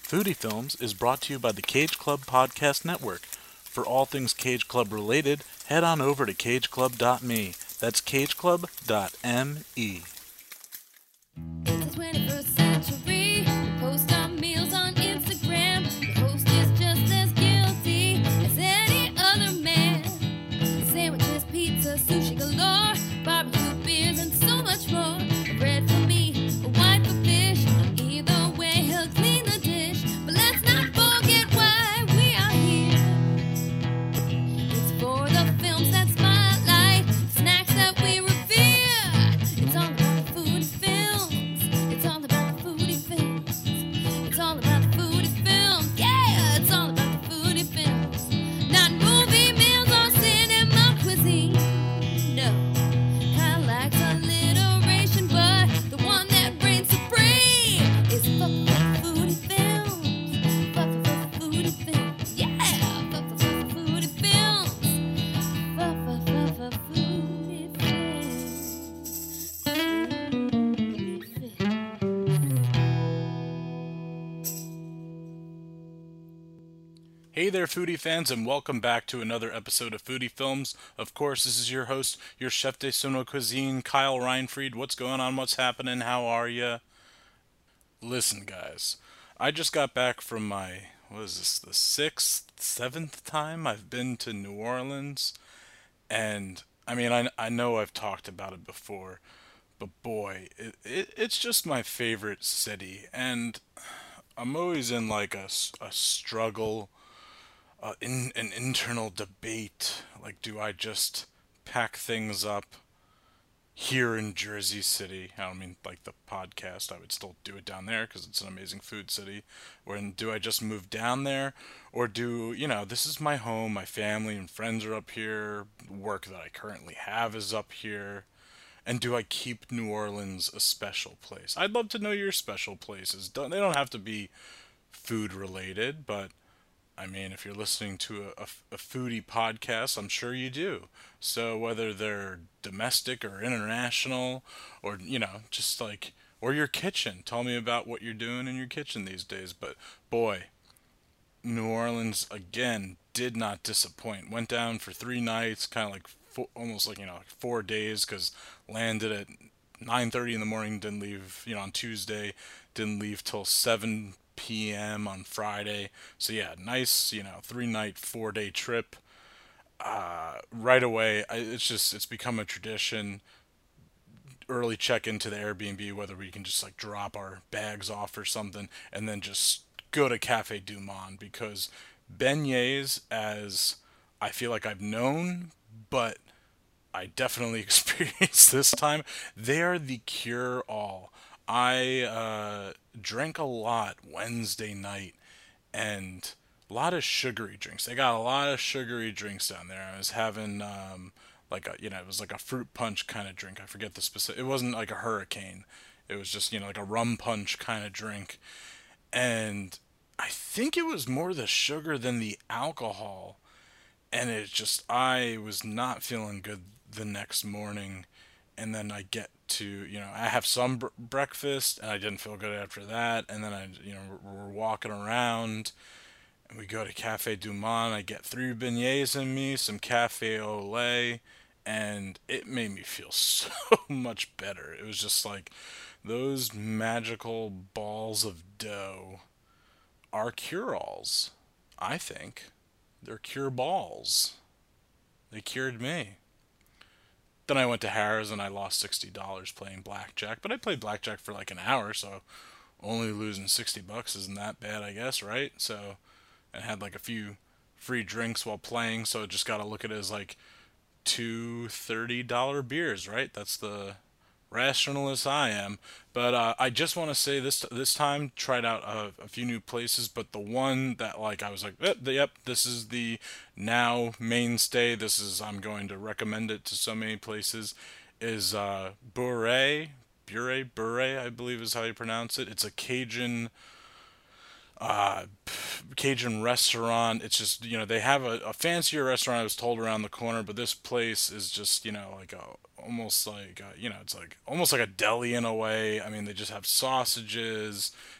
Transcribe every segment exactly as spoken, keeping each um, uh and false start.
Foodie Films is brought to you by the Cage Club Podcast Network. For all things Cage Club related, head on over to cage club dot me. That's cage club dot me. It's the twenty-first century. We post our meals on Instagram. The host is just as guilty as any other man. Sandwiches, pizza, sushi galore, barbecue beers, and so much more. A red for me, a white for fish. Either way, he'll clean the dish. But let's not forget why we are here. It's for the films that spotlight, snacks that we revere. It's all about food and films. It's all about the foodie films. It's all about the foodie films. Yeah, it's all about the foodie films. Not movie meals or cinema cuisine. No, Kyle likes alliteration, but the one that reigns supreme is fuck fuck foodie films. Fuck fuck foodie films. Yeah, fuck fuck fuck foodie films. Fuck fuck fuck fuck foodie films. Foodie films. Hey there, foodie fans, and welcome back to another episode of Foodie Films. Of course, this is your host, your chef de sono cuisine, Kyle Reinfried. What's going on? What's happening? How are ya? Listen, guys, I just got back from my, what is this, the sixth, seventh time I've been to New Orleans. And, I mean, I, I know I've talked about it before, but boy, it, it, it's just my favorite city. And I'm always in like a, s- a struggle, uh, in an internal debate. Like, do I just pack things up here in Jersey City? I don't mean like the podcast. I would still do it down there because it's an amazing food city. Or do I just move down there, or do you know this is my home? My family and friends are up here. Work that I currently have is up here. And do I keep New Orleans a special place? I'd love to know your special places. Don't, they don't have to be food related, but I mean, if you're listening to a, a, a foodie podcast, I'm sure you do. So whether they're domestic or international, or, you know, just like, or your kitchen, tell me about what you're doing in your kitchen these days. But boy, New Orleans again did not disappoint. Went down for three nights, kind of like four, almost like you know like four days, because landed at nine thirty in the morning. Didn't leave you know on Tuesday. Didn't leave till seven p m on Friday. So yeah, nice you know three night four day trip. Uh, right away, I, it's just it's become a tradition. Early check into the Airbnb, whether we can just like drop our bags off or something, and then just go to Cafe Du Monde, because beignets, as I feel like I've known, but I definitely experienced this time, they are the cure all. I uh, drank a lot Wednesday night, and a lot of sugary drinks. They got a lot of sugary drinks down there. I was having um, like a you know it was like a fruit punch kind of drink. I forget the specific. It wasn't like a hurricane. It was just you know like a rum punch kind of drink, and I think it was more the sugar than the alcohol. And it just I was not feeling good the next morning, and then I get to you know I have some br- breakfast, and I didn't feel good after that, and then I you know we're, we're walking around, and we go to Cafe Du Monde. I get three beignets in me, some cafe au lait, and it made me feel so much better. It was just like those magical balls of dough are cure-alls, I think. They're cure balls. They cured me. Then I went to Harrah's and I lost sixty dollars playing blackjack, but I played blackjack for like an hour, so only losing sixty bucks isn't that bad, I guess, right? So, and had like a few free drinks while playing, so I just got to look at it as like two thirty dollar beers, right? That's the rational as I am. But uh, I just want to say this this time tried out a, a few new places, but the one that like I was like, yep, yep, this is the now mainstay. This is I'm going to recommend it to so many places. Is uh, Bure, Bure, Bure, I believe is how you pronounce it. It's a Cajun uh, Cajun restaurant. It's just you know they have a, a fancier restaurant I was told around the corner, but this place is just you know like a almost like uh you know it's like almost like a deli in a way. I mean they just have sausages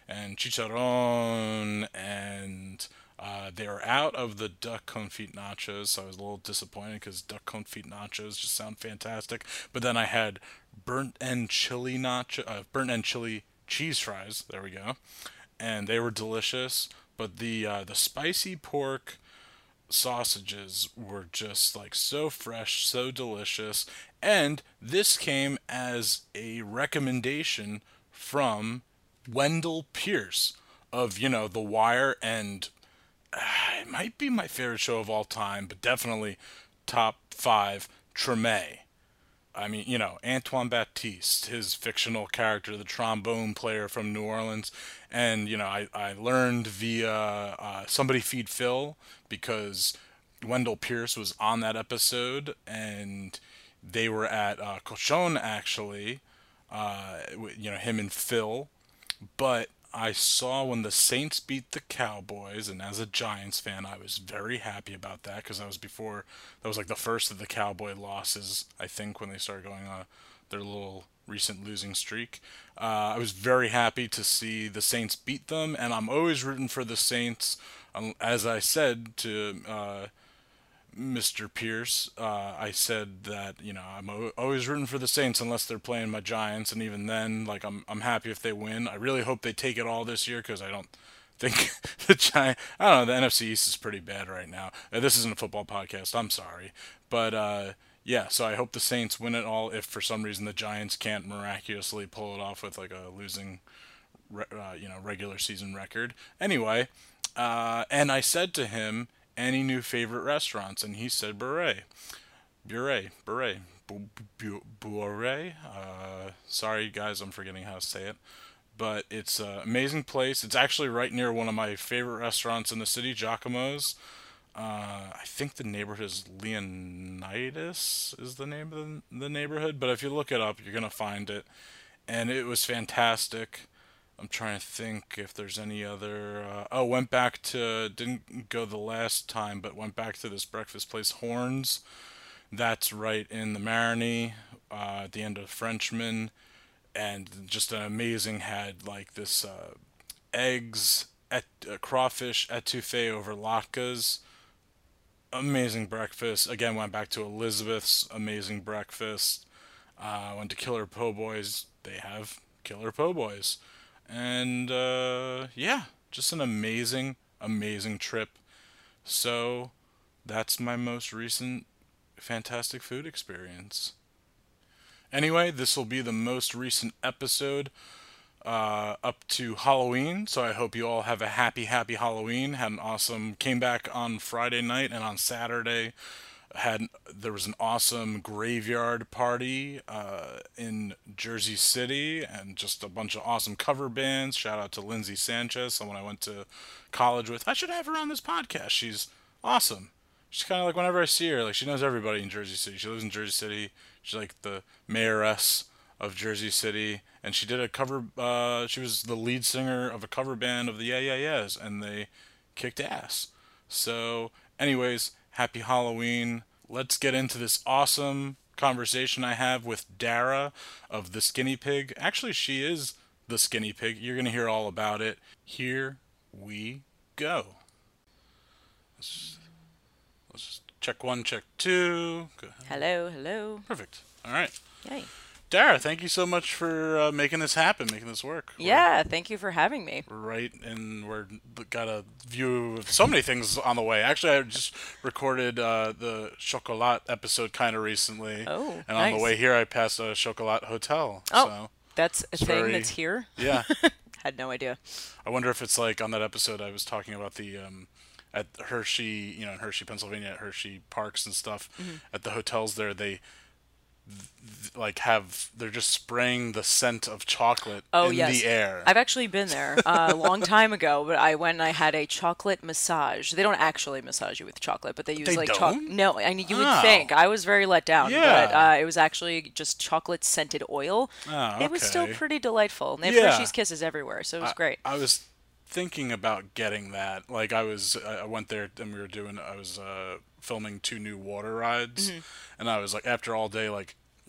and chicharron, and uh, they were out of the duck confit nachos, so I was a little disappointed because duck confit nachos just sound fantastic. But then I had burnt end chili nacho, uh, burnt end chili cheese fries. There we go, and they were delicious. But the uh, the spicy pork sausages were just like so fresh, so delicious. And this came as a recommendation from Wendell Pierce of, you know, The Wire, and uh, it might be my favorite show of all time, but definitely top five, Treme. I mean, you know, Antoine Baptiste, his fictional character, the trombone player from New Orleans. And, you know, I, I learned via uh, Somebody Feed Phil because Wendell Pierce was on that episode, and they were at uh, Cochon, actually, uh, you know, him and Phil. But I saw when the Saints beat the Cowboys, and as a Giants fan, I was very happy about that because that was before, that was like the first of the Cowboy losses, I think, when they started going on their little recent losing streak. Uh, I was very happy to see the Saints beat them, and I'm always rooting for the Saints. Um, as I said to uh, Mister Pierce, uh, I said that, you know, I'm o- always rooting for the Saints unless they're playing my Giants, and even then, like, I'm I'm happy if they win. I really hope they take it all this year because I don't think the Giant. I don't know. The N F C East is pretty bad right now. Uh, this isn't a football podcast. I'm sorry, but uh, yeah. So I hope the Saints win it all. If for some reason the Giants can't miraculously pull it off with like a losing, re- uh, you know, regular season record. Anyway, uh, and I said to him, any new favorite restaurants? And he said Beret. Beret. Beret. Beret. Uh, sorry, guys, I'm forgetting how to say it. But it's an amazing place. It's actually right near one of my favorite restaurants in the city, Giacomo's. Uh, I think the neighborhood is Leonidas is the name of the, the neighborhood. But if you look it up, you're going to find it. And it was fantastic. I'm trying to think if there's any other. Uh, oh, went back to didn't go the last time, but went back to this breakfast place, Horns. That's right in the Marigny, uh, at the end of Frenchman, and just an amazing. Had like this uh, eggs, et, uh, crawfish etouffee over latkes. Amazing breakfast. Again, went back to Elizabeth's. Amazing breakfast. Uh, went to Killer Po' Boys. They have Killer Po' Boys. And uh, yeah, just an amazing, amazing trip. So that's my most recent fantastic food experience. Anyway, this will be the most recent episode uh, up to Halloween. So I hope you all have a happy, happy Halloween. Had an awesome, came back on Friday night, and on Saturday had there was an awesome graveyard party uh, in Jersey City, and just a bunch of awesome cover bands. Shout out to Lindsay Sanchez, someone I went to college with. I should have her on this podcast. She's awesome. She's kind of like, whenever I see her, like, she knows everybody in Jersey City. She lives in Jersey City. She's like the mayoress of Jersey City, and she did a cover. Uh, she was the lead singer of a cover band of the Yeah Yeah Yeahs, and they kicked ass. So, anyways, happy Halloween. Let's get into this awesome conversation I have with Dara of The Skinny Pig. Actually, she is The Skinny Pig. You're going to hear all about it. Here we go. Let's, let's just check one, check two. Go ahead. Hello, hello. Perfect. All right. Yay. Dara, thank you so much for uh, making this happen, making this work. Yeah, thank you for having me. We're right, and we're got a view of so many things on the way. Actually, I just recorded uh, the Chocolat episode kind of recently. Oh, And on nice. the way here, I passed a Chocolat hotel. Oh, So, that's a thing very- that's here? yeah. Had no idea. I wonder if it's like on that episode I was talking about the um, at Hershey, you know, in Hershey, Pennsylvania, at Hershey Parks and stuff. Mm-hmm. At the hotels there, they th- like have they're just spraying the scent of chocolate Oh, in yes. the air. I've actually been there uh, a long time ago, but I went and I had a chocolate massage. They don't actually massage you with chocolate, but they use They like don't? chocolate. No, I mean, you would Oh. think. I was very let down, Yeah. but uh, it was actually just chocolate scented oil. Oh, It was still okay. pretty delightful. And they have Yeah. Hershey's Kisses everywhere, so it was great. I was thinking about getting that. Like I was, I I went there and we were doing. I was uh, filming two new water rides, Mm-hmm. and I was like, after all day, like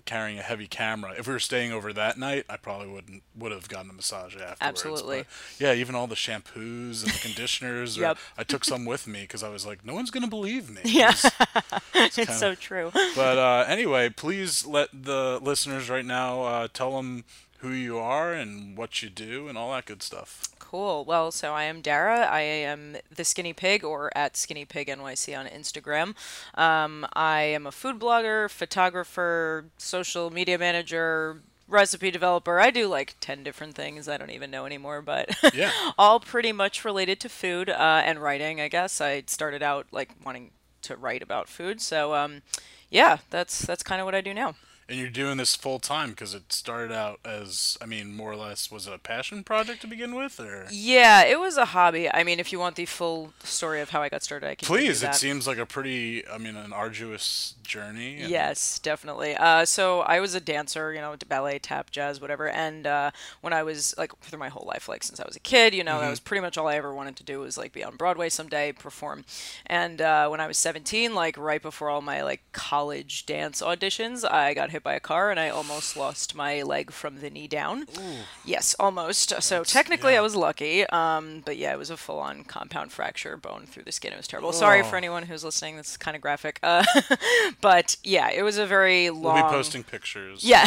carrying a heavy camera. If we were staying over that night, I probably wouldn't would have gotten a massage afterwards. Absolutely. But yeah, even all the shampoos and the conditioners. Or Yep. I took some with me because I was like, no one's gonna believe me. Yeah. It's- It's kinda- so true. But uh, anyway, please let the listeners right now uh, tell them who you are and what you do and all that good stuff. Cool. Well, so I am Dara. I am the Skinny Pig, or at Skinny Pig N Y C on Instagram. Um, I am a food blogger, photographer, social media manager, recipe developer. I do like ten different things. I don't even know anymore, but Yeah. all pretty much related to food uh, and writing, I guess. I started out like wanting to write about food. So, um, yeah, that's that's kind of what I do now. And you're doing this full time because it started out as, I mean, more or less, was it a passion project to begin with, or? Yeah, it was a hobby. I mean, if you want the full story of how I got started, I can give you Please, it that. seems like a pretty, I mean, an arduous journey. and- Yes, definitely. Uh, so I was a dancer, you know, ballet, tap, jazz, whatever. And uh, when I was like through my whole life, like since I was a kid, you know, Mm-hmm. that was pretty much all I ever wanted to do was like be on Broadway someday, perform. And uh, when I was seventeen, like right before all my like college dance auditions, I got hit by a car and I almost lost my leg from the knee down. Yes, almost. So technically, yeah. I was lucky. Um, but yeah, it was a full-on compound fracture, bone through the skin. It was terrible. Sorry Oh. for anyone who's listening. This is kind of graphic. Uh, but yeah, it was a very long. We'll be posting pictures. Yeah.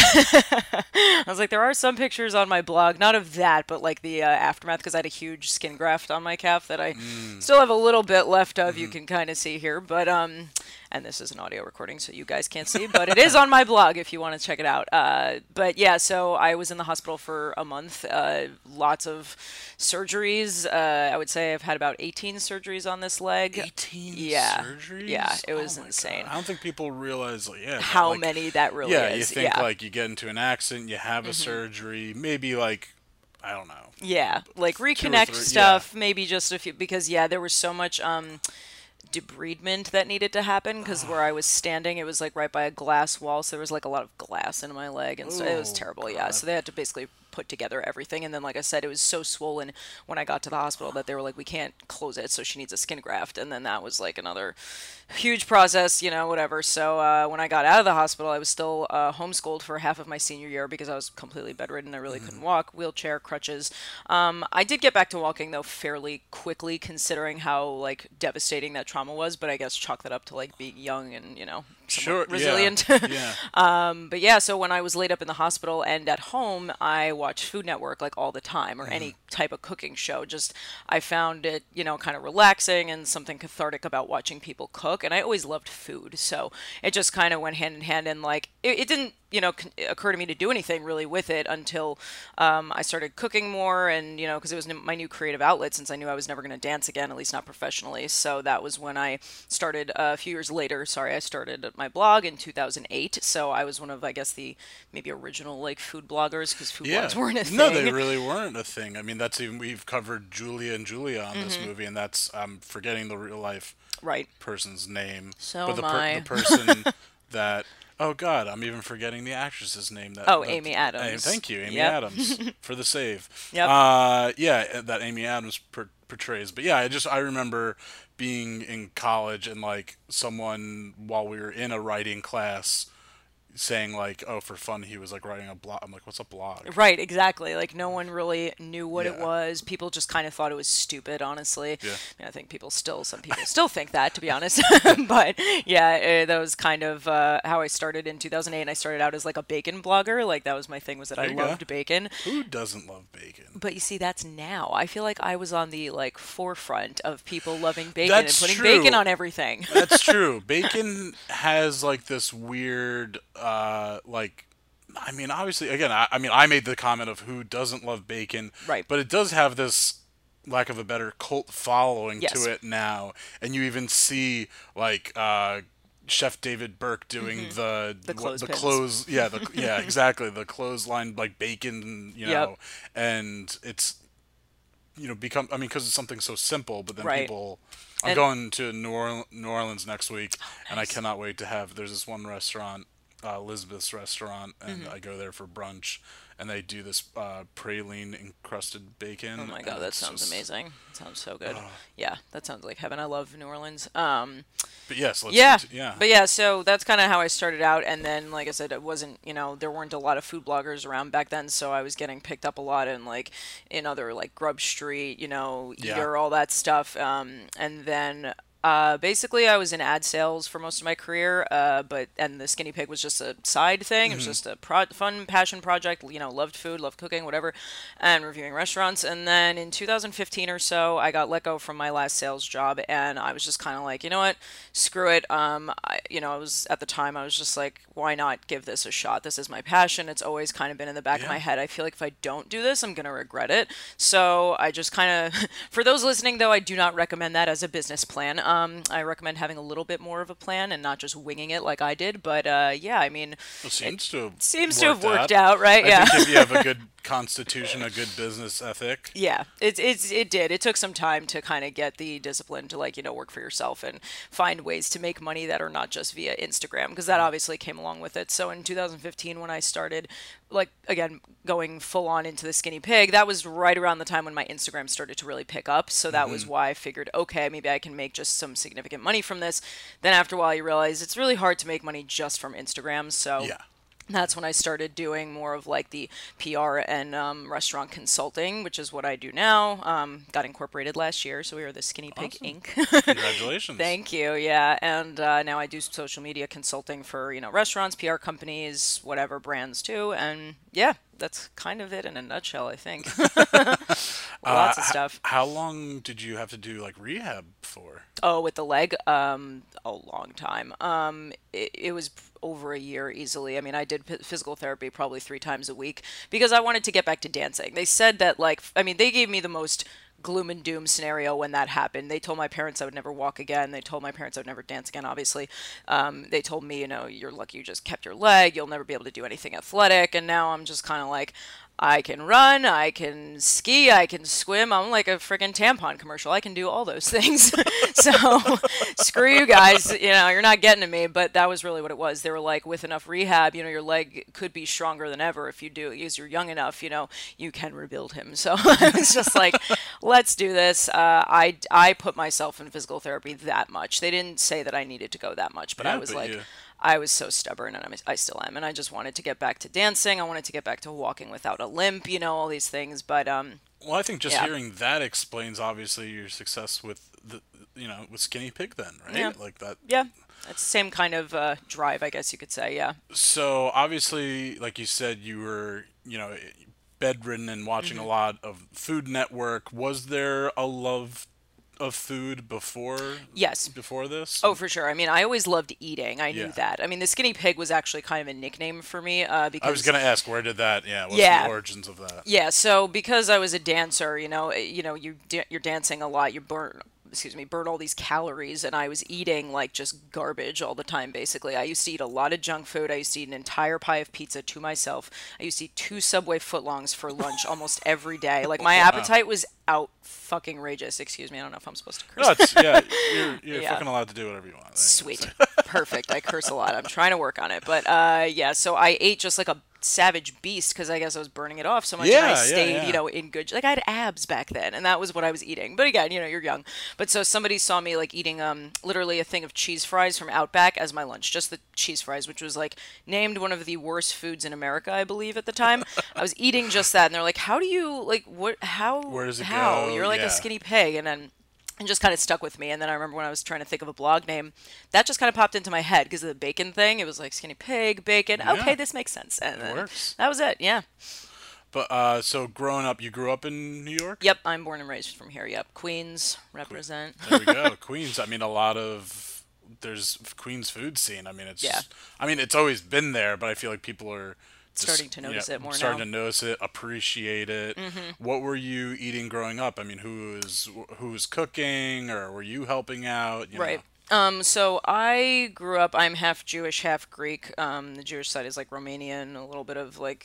I was like, there are some pictures on my blog, not of that, but like the uh, aftermath, because I had a huge skin graft on my calf that I Mm. still have a little bit left of. You Mm-hmm. can kind of see here, but um, and this is an audio recording, so you guys can't see, but it is on my blog if you want to check it out. Uh, but yeah, so I was in the hospital for a month. Uh, lots of surgeries. Uh, I would say I've had about eighteen surgeries on this leg. eighteen Yeah. surgeries? Yeah, it was Oh my insane. God. I don't think people realize, like, yeah, that, How like, many that really yeah, is. you think yeah. Mm-hmm. like you get into an accident, you have a surgery, maybe like, I don't know. Yeah, like Two or reconnect three- stuff, maybe just a few, because yeah, there was so much um debridement that needed to happen because where I was standing, it was like right by a glass wall, so there was like a lot of glass in my leg, and so it was Oh, terrible. Yeah, so they had to basically put together everything, and then like I said, it was so swollen when I got to the hospital that they were like, we can't close it, so she needs a skin graft, and then that was like another huge process, you know, whatever. So uh, when I got out of the hospital, I was still uh, homeschooled for half of my senior year because I was completely bedridden. I really couldn't walk, wheelchair, crutches. Um, I did get back to walking though fairly quickly, considering how like devastating that trauma was. But I guess chalk that up to like being young and you know Sure, somewhat resilient. Yeah. yeah. But yeah, so when I was laid up in the hospital and at home, I watched Food Network like all the time, or any type of cooking show. Just I found it, you know, kind of relaxing and something cathartic about watching people cook. And I always loved food, so it just kind of went hand in hand. And like it, it didn't, you know, con- occur to me to do anything really with it until um, I started cooking more, and you know, because it was n- my new creative outlet since I knew I was never going to dance again, at least not professionally. So that was when I started uh, a few years later. Sorry, I started my blog in two thousand eight. So I was one of, I guess, the maybe original like food bloggers, because food Yeah. blogs weren't a thing. No, they really weren't a thing. I mean, that's even, we've covered Julia and Julia on Mm-hmm. this movie, and that's, I'm forgetting the real life Right. person's name. So but the, am I. the person that, oh God, I'm even forgetting the actress's name. That, Oh, that- Amy eh, Adams. thank you, Amy Yep. Adams, for the save. Yep. Uh, yeah, that Amy Adams per- portrays. But yeah, I just, I remember being in college and like someone, while we were in a writing class, saying like, oh, for fun, he was like writing a blog. I'm like, what's a blog? Right, exactly. Like no one really knew what it Yeah. was. People just kind of thought it was stupid, honestly. Yeah. I, mean, I think people still, some people still think that, to be honest. But yeah, uh, that was kind of uh, how I started in two thousand eight. And I started out as like a bacon blogger. Like that was my thing, was that I There you go. loved bacon. Who doesn't love bacon? But you see, that's now. I feel like I was on the like forefront of people loving bacon That's and putting true. bacon on everything. That's true. Bacon has like this weird, uh, like, I mean, obviously, again, I, I mean, I made the comment of who doesn't love bacon, Right. But it does have this, lack of a better, cult following Yes. to it now, and you even see like uh, Chef David Burke doing the Mm-hmm. The what- the clothespins. clothes, yeah, the yeah, exactly, the clothesline like bacon, you Yep. know, and it's. You know, become. I mean, because it's something so simple, but then Right. people. I'm And- going to New, Orle- New Orleans next week, and I cannot wait to have. There's this one restaurant, uh, Elizabeth's restaurant, and Mm-hmm. I go there for brunch, and they do this uh, praline encrusted bacon. Oh my and god, that it's sounds just- amazing. That sounds so good. Yeah, that sounds like heaven. I love New Orleans. Um, But yes, let's yeah, conti- yeah. but yeah, so that's kind of how I started out, and then, like I said, it wasn't, you know, there weren't a lot of food bloggers around back then, so I was getting picked up a lot in like in other like Grub Street, you know, Yeah. Eater, all that stuff, um, and then. Uh, basically, I was in ad sales for most of my career, uh, but and the Skinny Pig was just a side thing. It was just a pro- fun passion project. You know, loved food, loved cooking, whatever, and reviewing restaurants. And then in two thousand fifteen or so, I got let go from my last sales job, and I was just kind of like, you know what, screw it. Um, I, you know, I was at the time, I was just like, why not give this a shot? This is my passion. It's always kind of been in the back of Yeah. my head. I feel like if I don't do this, I'm gonna regret it. So I just kind of, for those listening though, I do not recommend that as a business plan. Um, I recommend having a little bit more of a plan and not just winging it like I did. But uh, yeah, I mean, It seems to have seems to have worked out. out, right? I Yeah. think if you have a good constitution, a good business ethic. Yeah, it's it's it did. It took some time to kind of get the discipline to like you know work for yourself and find ways to make money that are not just via Instagram because that obviously came along with it. So in two thousand fifteen when I started, like again going full on into the Skinny Pig, that was right around the time when my Instagram started to really pick up. So that was why I figured, okay, maybe I can make just some significant money from this. Then after a while, you realize it's really hard to make money just from Instagram. So Yeah. that's when I started doing more of like the P R and um, restaurant consulting, which is what I do now. Um, got incorporated last year, so we are the Skinny Pig Awesome. Incorporated. Congratulations. Thank you. Yeah, and uh, now I do social media consulting for you know restaurants, P R companies, whatever brands too, and yeah, that's kind of it in a nutshell. I think lots of Uh, h- stuff. How long did you have to do like rehab for? Oh, with the leg, um, a long time. Um, it, it was over a year easily. I mean, I did p- physical therapy probably three times a week because I wanted to get back to dancing. They said that, like, I mean, they gave me the most gloom and doom scenario when that happened. They told my parents I would never walk again. They told my parents I would never dance again, obviously. Um, they told me, you know, you're lucky you just kept your leg. You'll never be able to do anything athletic. And now I'm just kind of like, I can run, I can ski, I can swim. I'm like a freaking tampon commercial. I can do all those things. So screw you guys. You know, you're not getting to me. But that was really what it was. They were like, with enough rehab, you know, your leg could be stronger than ever if you do it because you're young enough. You know, you can rebuild him. So I was just like, let's do this. Uh, I I put myself in physical therapy that much. They didn't say that I needed to go that much, but Yeah, I was but like. you- I was so stubborn, and I'm, I still am. And I just wanted to get back to dancing. I wanted to get back to walking without a limp, you know, all these things. But um, Well, I think just Yeah. hearing that explains obviously your success with the, you know, with Skinny Pig then, right? Yeah. Like that. yeah, it's the same kind of uh, drive, I guess you could say. Yeah. So obviously, like you said, you were, you know, bedridden and watching Mm-hmm. a lot of Food Network. Was there a love of food before? Yes. Before this? Oh, for sure. I mean, I always loved eating. I Yeah. knew that. I mean, the Skinny Pig was actually kind of a nickname for me uh, because I was gonna ask, where did that? Yeah. What's Yeah. the origins of that? Yeah, so because I was a dancer, you know, eh, you know, you da- you're dancing a lot, you burn excuse me, burn all these calories, and I was eating like just garbage all the time basically. I used to eat a lot of junk food. I used to eat an entire pie of pizza to myself. I used to eat two Subway footlongs for lunch almost every day. Like my appetite was out fucking rageous. Excuse me, I don't know if I'm supposed to curse. No, it's yeah. You're, you're Yeah. fucking allowed to do whatever you want. Sweet. Perfect. I curse a lot. I'm trying to work on it. But uh, yeah, so I ate just like a savage beast because I guess I was burning it off so much. and Yeah, I yeah, stayed, yeah. you know, in good. Like I had abs back then, and that was what I was eating. But again, you know, you're young. But so somebody saw me like eating um literally a thing of cheese fries from Outback as my lunch, just the cheese fries, which was like named one of the worst foods in America, I believe, at the time. I was eating just that, and they're like, "How do you like what? How? Where does it how? go? You're like Yeah. a skinny pig," and then. And just kind of stuck with me. And then I remember when I was trying to think of a blog name, that just kind of popped into my head because of the bacon thing. It was like Skinny Pig, bacon. Yeah. Okay, this makes sense. And then works. that was it. Yeah. But uh, so growing up, you grew up in New York. Yep. I'm born and raised from here. Yep. Queens represent. There we go. Queens. I mean, a lot of there's Queens food scene. I mean, it's. Yeah. I mean, it's always been there, but I feel like people are just, Starting to notice yeah, it more starting now. Mm-hmm. to notice it, appreciate it. What were you eating growing up? I mean, who was who was cooking, or were you helping out? You Right. know? Um, so I grew up, I'm half Jewish, half Greek. Um, the Jewish side is like Romanian, a little bit of like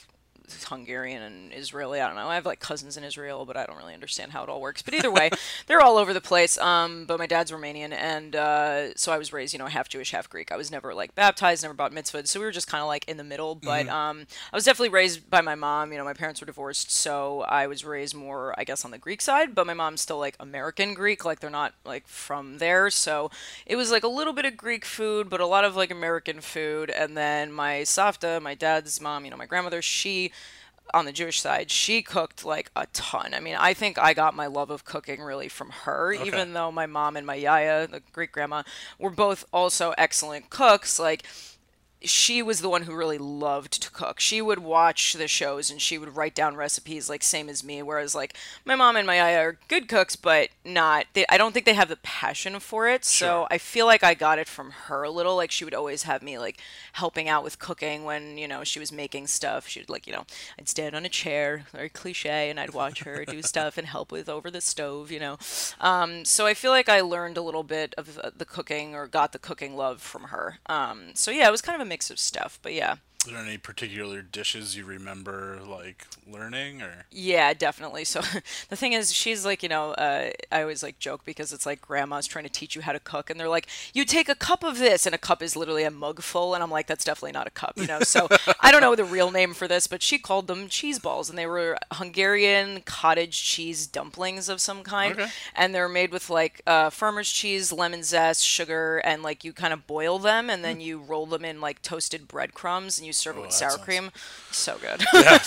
Hungarian and Israeli. I don't know. I have like cousins in Israel, but I don't really understand how it all works. But either way, they're all over the place. Um, but my dad's Romanian, and uh, so I was raised, you know, half Jewish, half Greek. I was never like baptized, never bar mitzvahed, so we were just kind of like in the middle. But um, I was definitely raised by my mom. You know, my parents were divorced, so I was raised more, I guess, on the Greek side. But my mom's still like American Greek, like they're not like from there. So it was like a little bit of Greek food, but a lot of like American food. And then my savta, my dad's mom, you know, my grandmother, she on the Jewish side, she cooked like a ton. I mean, I think I got my love of cooking really from her, Okay. even though my mom and my yaya, the Greek grandma, were both also excellent cooks. Like, she was the one who really loved to cook. She would watch the shows and she would write down recipes, like same as me. Whereas like my mom and my yaya are good cooks, but not. They, I don't think they have the passion for it. So Sure. I feel like I got it from her a little. Like she would always have me like helping out with cooking when you know she was making stuff. She'd like you know I'd stand on a chair, very cliche, and I'd watch her do stuff and help with over the stove. You know, um, so I feel like I learned a little bit of the the cooking or got the cooking love from her. Um, so yeah, it was kind of a mix of stuff, but yeah. Are there any particular dishes you remember like learning or? Yeah, definitely. So the thing is, she's like, you know, uh, I always like joke because it's like grandma's trying to teach you how to cook, and they're like, you take a cup of this, and a cup is literally a mug full, and I'm like, that's definitely not a cup, you know. So I don't know the real name for this, but she called them cheese balls, and they were Hungarian cottage cheese dumplings of some kind, Okay. and they're made with like uh, farmer's cheese, lemon zest, sugar, and like you kind of boil them, and then you roll them in like toasted breadcrumbs, and you serve it Oh, with that sour sounds- cream. So good.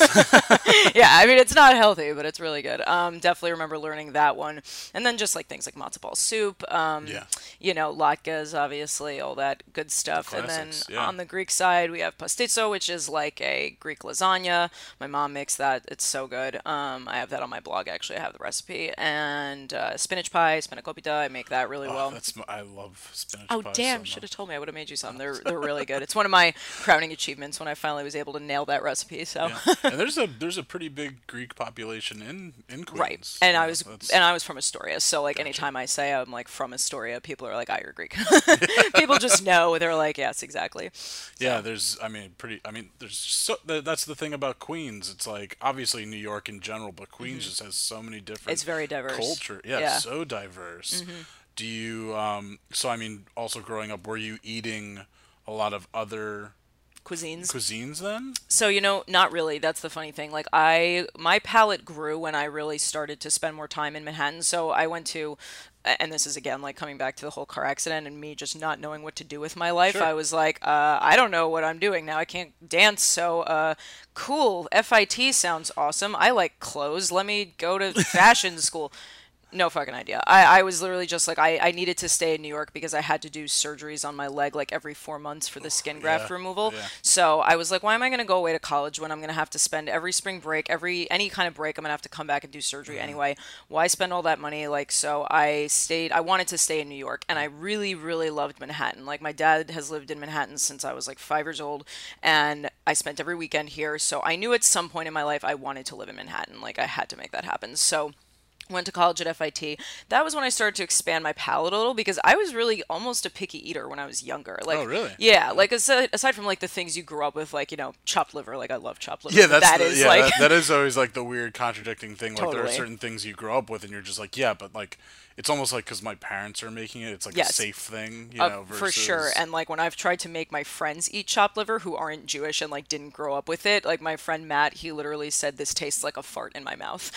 Yes. Yeah, I mean it's not healthy, but it's really good. Um, definitely remember learning that one, and then just like things like matzo ball soup. Um, Yeah. You know, latkes, obviously, all that good stuff. And then Classics, yeah. on the Greek side, we have pastizo, which is like a Greek lasagna. My mom makes that; it's so good. Um, I have that on my blog. Actually, I have the recipe. And uh, spinach pie, spanakopita. I make that really Oh, well. that's my, I love spinach Oh pie damn! so Should have much. told me. I would have made you some. They're they're really good. It's one of my crowning achievements when I finally was able to nail that recipe. So. Yeah. And there's a there's a pretty big Greek population in in Queens. Right, and I Yeah, was that's- and I was from Astoria, so like anytime I say I'm like from Astoria, people are like, "Ah, you're Greek." People just know. They're like, "Yes, exactly." Yeah, there's. I mean, pretty. I mean, there's so. th- That's the thing about Queens. It's like obviously New York in general, but Queens just has so many different. Mm-hmm. It's very diverse. Culture. Yeah, Yeah. so diverse. Do you? Um. So I mean, also growing up, were you eating a lot of other Cuisines. cuisines then? So, you know, not really. That's the funny thing. Like I my palate grew when I really started to spend more time in Manhattan. So, I went to and this is again like coming back to the whole car accident and me just not knowing what to do with my life. Sure. I was like, uh, I don't know what I'm doing now. I can't dance. So, uh, cool. F I T sounds awesome. I like clothes. Let me go to fashion school. No fucking idea. I, I was literally just like, I, I needed to stay in New York because I had to do surgeries on my leg like every four months for the skin graft yeah, removal. yeah. So I was like, why am I going to go away to college when I'm going to have to spend every spring break, every any kind of break, I'm going to have to come back and do surgery Mm-hmm. anyway. Why spend all that money? Like, so I stayed, I wanted to stay in New York and I really, really loved Manhattan. Like, my dad has lived in Manhattan since I was like five years old and I spent every weekend here. So I knew at some point in my life I wanted to live in Manhattan. Like, I had to make that happen. So went to college at F I T. That was when I started to expand my palate a little because I was really almost a picky eater when I was younger. Like, Oh, really? Yeah, like aside, aside from like the things you grew up with, like, you know, chopped liver. Like, I love chopped liver. Yeah, but that's that the, is yeah, like that, that is always like the weird contradicting thing. Like there are Totally. certain things you grow up with, and you're just like, yeah, but like it's almost like because my parents are making it, it's like Yes. a safe thing, you Uh, know. Versus... for sure. And like when I've tried to make my friends eat chopped liver who aren't Jewish and like didn't grow up with it, like my friend Matt, he literally said this tastes like a fart in my mouth.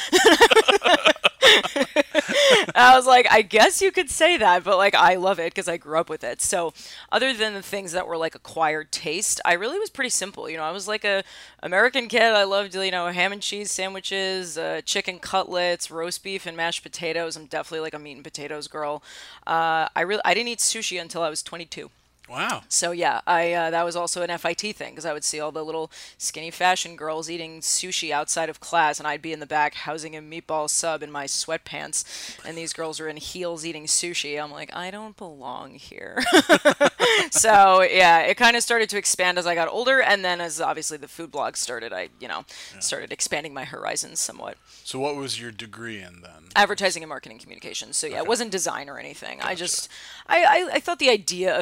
I was like, I guess you could say that, but like I love it because I grew up with it. So other than the things that were like acquired taste, I really was pretty simple. You know, I was like a American kid. I loved, you know, ham and cheese sandwiches, uh, chicken cutlets, roast beef, and mashed potatoes. I'm definitely like a meat and potatoes girl. Uh, I really I didn't eat sushi until I was twenty-two. Wow. So yeah, I uh, that was also an F I T thing because I would see all the little skinny fashion girls eating sushi outside of class, and I'd be in the back housing a meatball sub in my sweatpants, and these girls are in heels eating sushi. I'm like, I don't belong here. So yeah, it kind of started to expand as I got older, and then as obviously the food blog started, I you know started expanding my horizons somewhat. So what was your degree in then? Advertising and marketing communications. So yeah, it wasn't design or anything. I just, I, I, I thought the idea of fashion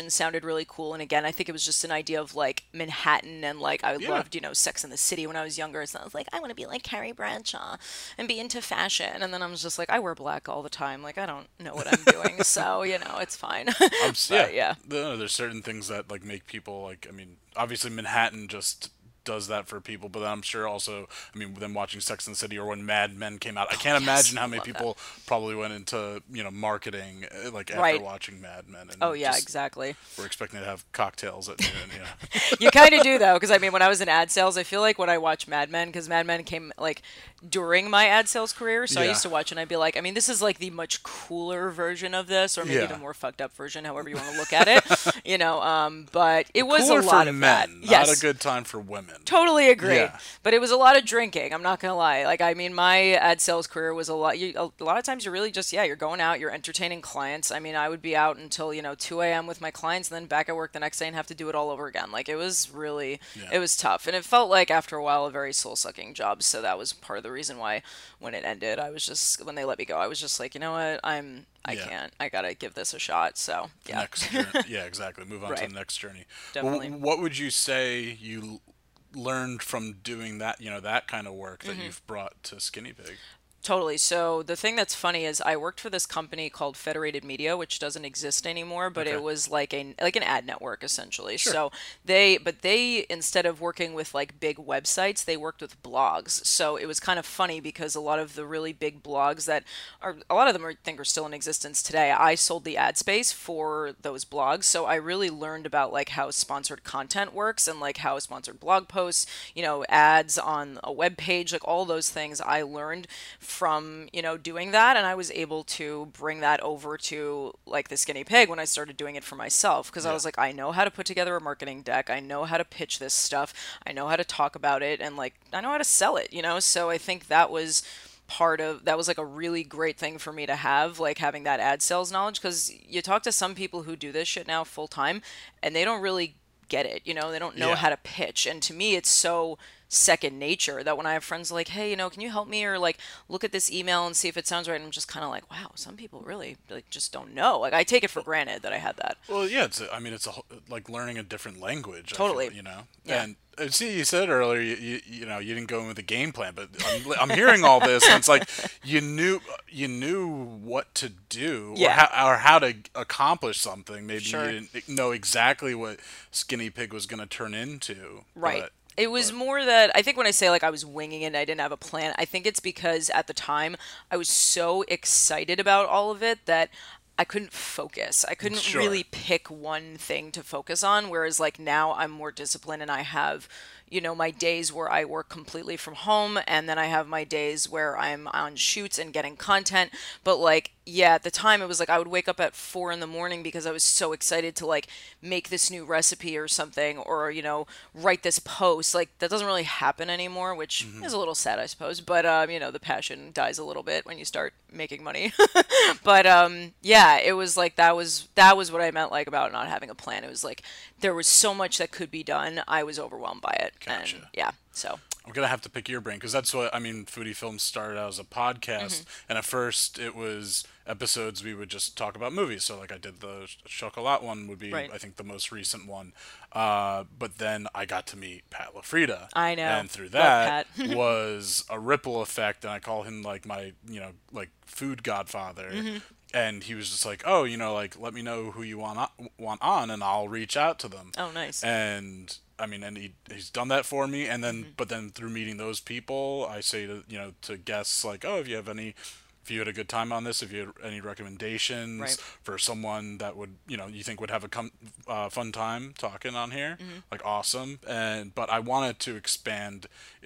fashion sounded really cool. And again, I think it was just an idea of like Manhattan and like I Yeah. loved, you know, Sex and the City when I was younger. So I was like, I want to be like Carrie Bradshaw and be into fashion. And then I was just like, I wear black all the time. Like I don't know what I'm doing. So, you know, it's fine. I'm s- But yeah. yeah. No, there's certain things that like make people like. I mean, obviously Manhattan just does that for people, but I'm sure also, I mean, them watching Sex and the City or when Mad Men came out, I can't yes, imagine how I many love that. people probably went into you know marketing uh, like after Right. watching Mad Men and Oh yeah, just exactly. we're expecting to have cocktails at noon. Yeah. You kind of do though, because I mean, when I was in ad sales, I feel like when I watch Mad Men, because Mad Men came like during my ad sales career, so I Yeah. used to watch and I'd be like, I mean, this is like the much cooler version of this, or maybe Yeah. the more fucked up version, however you want to look at it, you know. Um, but it was Cooler a lot for of men, that. not Yes. a good time for women. Totally agree. Yeah. But it was a lot of drinking. I'm not gonna lie. Like, I mean, my ad sales career was a lot. You, a lot of times, you're really just yeah, you're going out, you're entertaining clients. I mean, I would be out until you know two a m with my clients, and then back at work the next day and have to do it all over again. Like, it was really, Yeah. it was tough, and it felt like after a while a very soul sucking job. So that was part of the reason why when it ended, I was just when they let me go, I was just like, you know what, I'm. I Yeah. can't. I gotta give this a shot. So The yeah, next journey. Yeah, exactly. Move on to Right. the next journey. Definitely. W- what would you say you l- learned from doing that, you know, that kind of work Mm-hmm. that you've brought to Skinny Pig? Totally. So the thing that's funny is I worked for this company called Federated Media, which doesn't exist anymore, but Okay. it was like a like an ad network essentially. Sure. So they but they instead of working with like big websites, they worked with blogs. So it was kind of funny because a lot of the really big blogs that are a lot of them are, I think are still in existence today. I sold the ad space for those blogs. So I really learned about like how sponsored content works and like how sponsored blog posts, you know, ads on a web page, like all those things I learned from you know doing that, and I was able to bring that over to like the Skinny Pig when I started doing it for myself because I Yeah. was like, I know how to put together a marketing deck, I know how to pitch this stuff, I know how to talk about it, and like I know how to sell it, you know. So I think that was part of that was like a really great thing for me to have, like having that ad sales knowledge, because you talk to some people who do this shit now full time and they don't really get it, you know, they don't know Yeah. how to pitch. And to me, it's so second nature that when I have friends like, hey, you know, can you help me or like look at this email and see if it sounds right? And I'm just kind of like, wow, some people really like just don't know. Like I take it for granted that I had that. Well, yeah, it's a, I mean, it's a, whole- like learning a different language. I feel, Totally. you know, Yeah. and uh, see, you said earlier, you, you you know, you didn't go in with a game plan, but I'm, I'm hearing all this, and it's like you knew you knew what to do, or Yeah. how or how to accomplish something. Maybe Sure. you didn't know exactly what Skinny Pig was going to turn into, Right. but- It was more that I think when I say like I was winging it and I didn't have a plan, I think it's because at the time I was so excited about all of it that I couldn't focus. I couldn't Sure. really pick one thing to focus on. Whereas like now I'm more disciplined and I have, you know, my days where I work completely from home and then I have my days where I'm on shoots and getting content. But like, yeah, at the time it was like I would wake up at four in the morning because I was so excited to like make this new recipe or something, or you know, write this post. Like that doesn't really happen anymore, which is a little sad, I suppose. But um, you know, the passion dies a little bit when you start making money. But um, yeah, it was like that was that was what I meant like about not having a plan. It was like there was so much that could be done. I was overwhelmed by it, Gotcha. and yeah, so. I'm gonna have to pick your brain because that's what I mean. Foodie Films started out as a podcast, and at first it was episodes we would just talk about movies. So like I did the Chocolat one would be Right. I think the most recent one. Uh, but then I got to meet Pat LaFrida. I know. and through Love that Pat. was a ripple effect, and I call him like my you know like food godfather. And he was just like, oh, you know, like let me know who you want on, want on, and I'll reach out to them. Oh, nice. And I mean, and he he's done that for me. And then, Mm-hmm. but then through meeting those people, I say to you know to guests like, oh, if you have any, if you had a good time on this, if you had any recommendations Right. for someone that would you know you think would have a com- uh, fun time talking on here, Mm-hmm. like awesome. And but I wanted to expand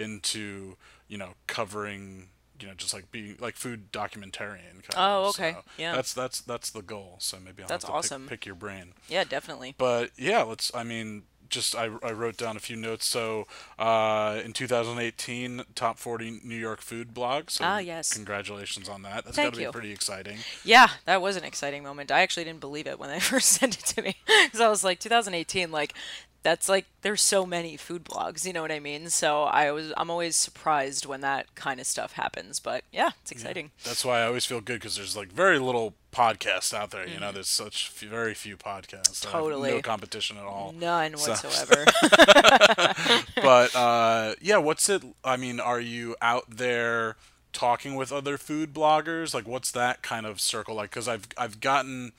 into you know covering. You know, just like being like food documentarian. Kind Oh, of. okay. So Yeah. That's that's that's the goal. So maybe I'll That's have to awesome. pick, pick your brain. Yeah, definitely. But yeah, let's. I mean, just I, I wrote down a few notes. So uh, in two thousand eighteen, top forty New York food blogs. So Ah, yes. Congratulations on that. That's Thank got to be you. pretty exciting. Yeah, that was an exciting moment. I actually didn't believe it when they first sent it to me because I was like, two thousand eighteen, like that's like there's so many food blogs, you know what I mean? So I was I'm always surprised when that kind of stuff happens, but yeah, it's exciting. That's why I always feel good because there's like very little podcasts out there. You know, there's such few, very few podcasts. I have Totally. no competition at all. None So- whatsoever. But uh, yeah, what's it? I mean, are you out there talking with other food bloggers? Like, what's that kind of circle like? Because I've I've gotten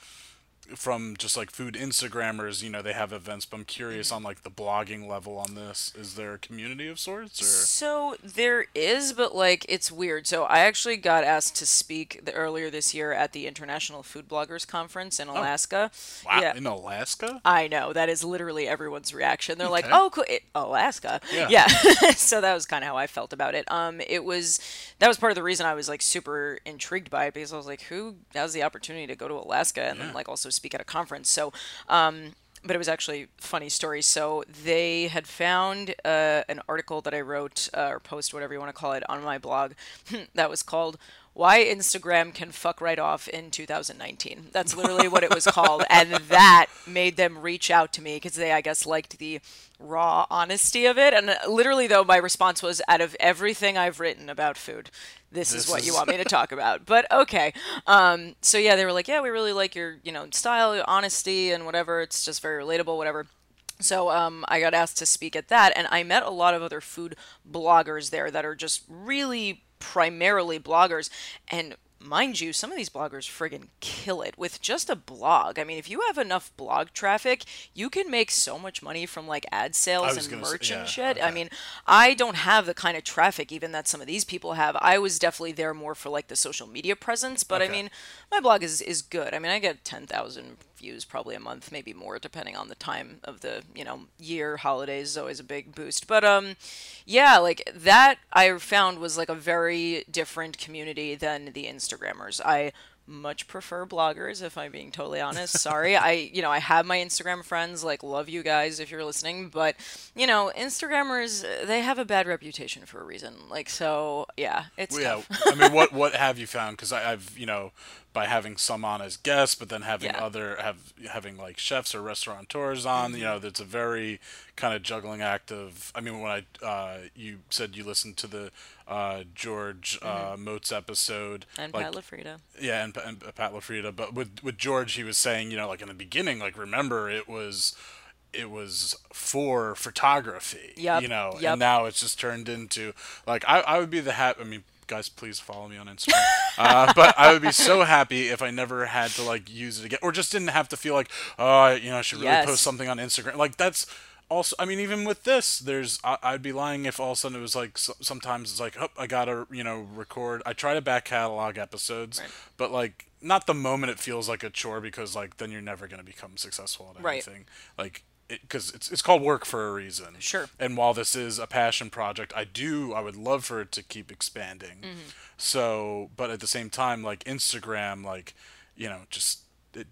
from just like food Instagrammers, you know, they have events, but I'm curious Mm-hmm. on like the blogging level on this. Is there a community of sorts, or So there is, but like it's weird. So I actually got asked to speak the, earlier this year at the International Food Bloggers Conference in Alaska. wow, Yeah. in Alaska? I know that is literally everyone's reaction. They're like, Okay. "Oh, cool, it, Alaska." Yeah. So that was kind of how I felt about it. Um, it was that was part of the reason I was like super intrigued by it because I was like, "Who has the opportunity to go to Alaska and then like also speak at a conference?" So, um, but it was actually a funny story. So they had found uh, an article that I wrote uh, or post, whatever you want to call it, on my blog that was called "Why Instagram Can Fuck Right Off in two thousand nineteen." That's literally what it was called, and that made them reach out to me because they, I guess, liked the raw honesty of it. And uh, literally, though, my response was, "Out of everything I've written about food, this, This is what you is- want me to talk about." But okay. Um, so yeah, they were like, "Yeah, we really like your, you know, style, your honesty, and whatever. It's just very relatable, whatever." So um, I got asked to speak at that, and I met a lot of other food bloggers there that are just really primarily bloggers. And mind you, some of these bloggers friggin' kill it with just a blog. I mean, if you have enough blog traffic, you can make so much money from like ad sales was and gonna say- merch and yeah, shit. I okay. mean, I don't have the kind of traffic even that some of these people have. I was definitely there more for like the social media presence, but I Okay. mean, my blog is is good. I mean, I get ten thousand views probably a month, maybe more depending on the time of the, you know, year. Holidays is always a big boost. But um yeah, like that I found was like a very different community than the Instagrammers. I much prefer bloggers, if I'm being totally honest. Sorry. I, you know, I have my Instagram friends, like, love you guys if you're listening, but, you know, Instagrammers, uh, they have a bad reputation for a reason. Like, so, yeah, it's Well, tough. yeah, I mean, what what have you found? Because I've you know by having some on as guests, but then having Yeah. other have having like chefs or restaurateurs on. Mm-hmm. You know, that's a very kind of juggling act of. I mean, when I uh, you said you listened to the uh, George uh, Moats episode, Mm-hmm. And like, Pat LaFrida. yeah, and, and Pat LaFrida. But with with George, he was saying, you know, like in the beginning, like remember it was it was for photography, Yep, you know, yep. and now it's just turned into like I I would be the hat. I mean, guys, please follow me on Instagram. uh, but I would be so happy if I never had to like use it again, or just didn't have to feel like, oh, you know, I should really Yes. post something on Instagram. Like that's. Also, I mean, even with this, there's I, I'd be lying if all of a sudden it was like so, sometimes it's like, oh, I gotta you know record. I try to back catalog episodes, Right. but like not the moment it feels like a chore because like then you're never gonna become successful at Right. anything. Like because it's it's called work for a reason. Sure. And while this is a passion project, I do I would love for it to keep expanding. Mm-hmm. So, but at the same time, like Instagram, like you know, just it,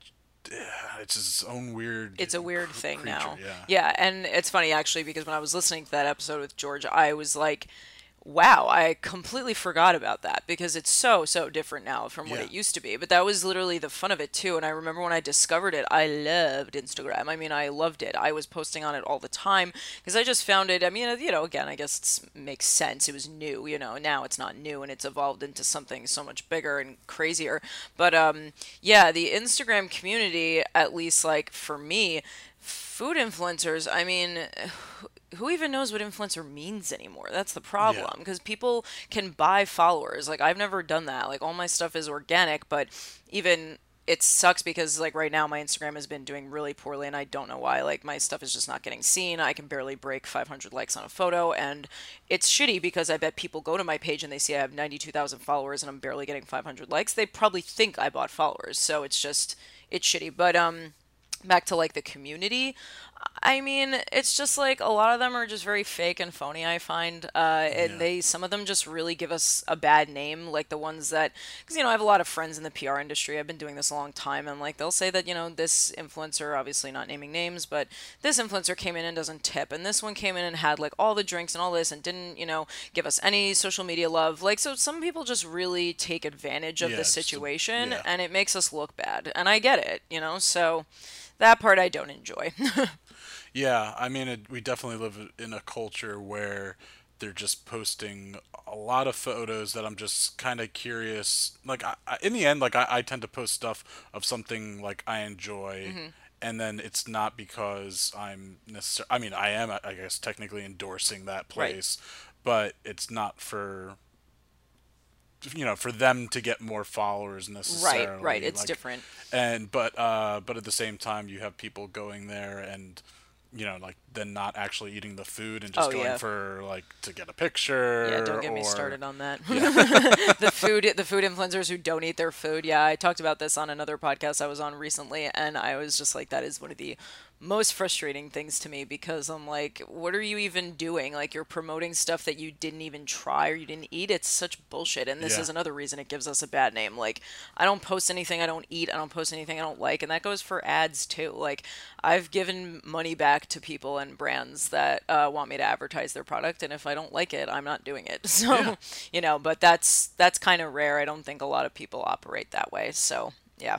it's its own weird. It's a weird cr- thing creature, now. Yeah. Yeah, and it's funny actually because when I was listening to that episode with George, I was like, wow, I completely forgot about that because it's so, so different now from what Yeah. it used to be. But that was literally the fun of it too. And I remember when I discovered it, I loved Instagram. I mean, I loved it. I was posting on it all the time because I just found it. I mean, you know, again, I guess it makes sense. It was new, you know, now it's not new and it's evolved into something so much bigger and crazier. But um, yeah, the Instagram community, at least like for me, food influencers, I mean, who even knows what influencer means anymore? That's the problem Yeah. because people can buy followers. Like I've never done that. Like all my stuff is organic, but even it sucks because like right now my Instagram has been doing really poorly and I don't know why. Like my stuff is just not getting seen. I can barely break five hundred likes on a photo and it's shitty because I bet people go to my page and they see I have ninety-two thousand followers and I'm barely getting five hundred likes. They probably think I bought followers. So it's just it's shitty. But um back to like the community, I mean, it's just like a lot of them are just very fake and phony, I find, uh, and Yeah. they some of them just really give us a bad name, like the ones that, because you know I have a lot of friends in the P R industry. I've been doing this a long time, and like they'll say that you know this influencer, obviously not naming names, but this influencer came in and doesn't tip, and this one came in and had like all the drinks and all this, and didn't you know give us any social media love. Like so, some people just really take advantage of Yeah, the just a- situation, yeah. and it makes us look bad, and I get it, you know, so. That part I don't enjoy. Yeah, I mean, it, we definitely live in a culture where they're just posting a lot of photos that I'm just kind of curious. Like, I, I, in the end, like I, I tend to post stuff of something like I enjoy, Hmm. and then it's not because I'm necessarily. I mean, I am, I guess, technically endorsing that Right. place, but it's not for you know for them to get more followers Right, right. necessarily. It's Like, different. and but uh, but at the same time, you have people going there and you know like then not actually eating the food and just Oh going yeah. for like to get a Yeah, picture don't get me or started on that. yeah. The food the food influencers who don't eat their food. Yeah, I talked about this on another podcast I was on recently, and I was just like, that is one of the most frustrating things to me because I'm like, what are you even doing? Like, you're promoting stuff that you didn't even try or you didn't eat. It's such bullshit, and this Yeah. is another reason it gives us a bad name. Like, I don't post anything I don't eat. I don't post anything I don't like, and that goes for ads too. Like, I've given money back to people and brands that uh, want me to advertise their product, and if I don't like it, I'm not doing it. Yeah. So, you know, but that's that's kind of rare. I don't think a lot of people operate that way. So, yeah.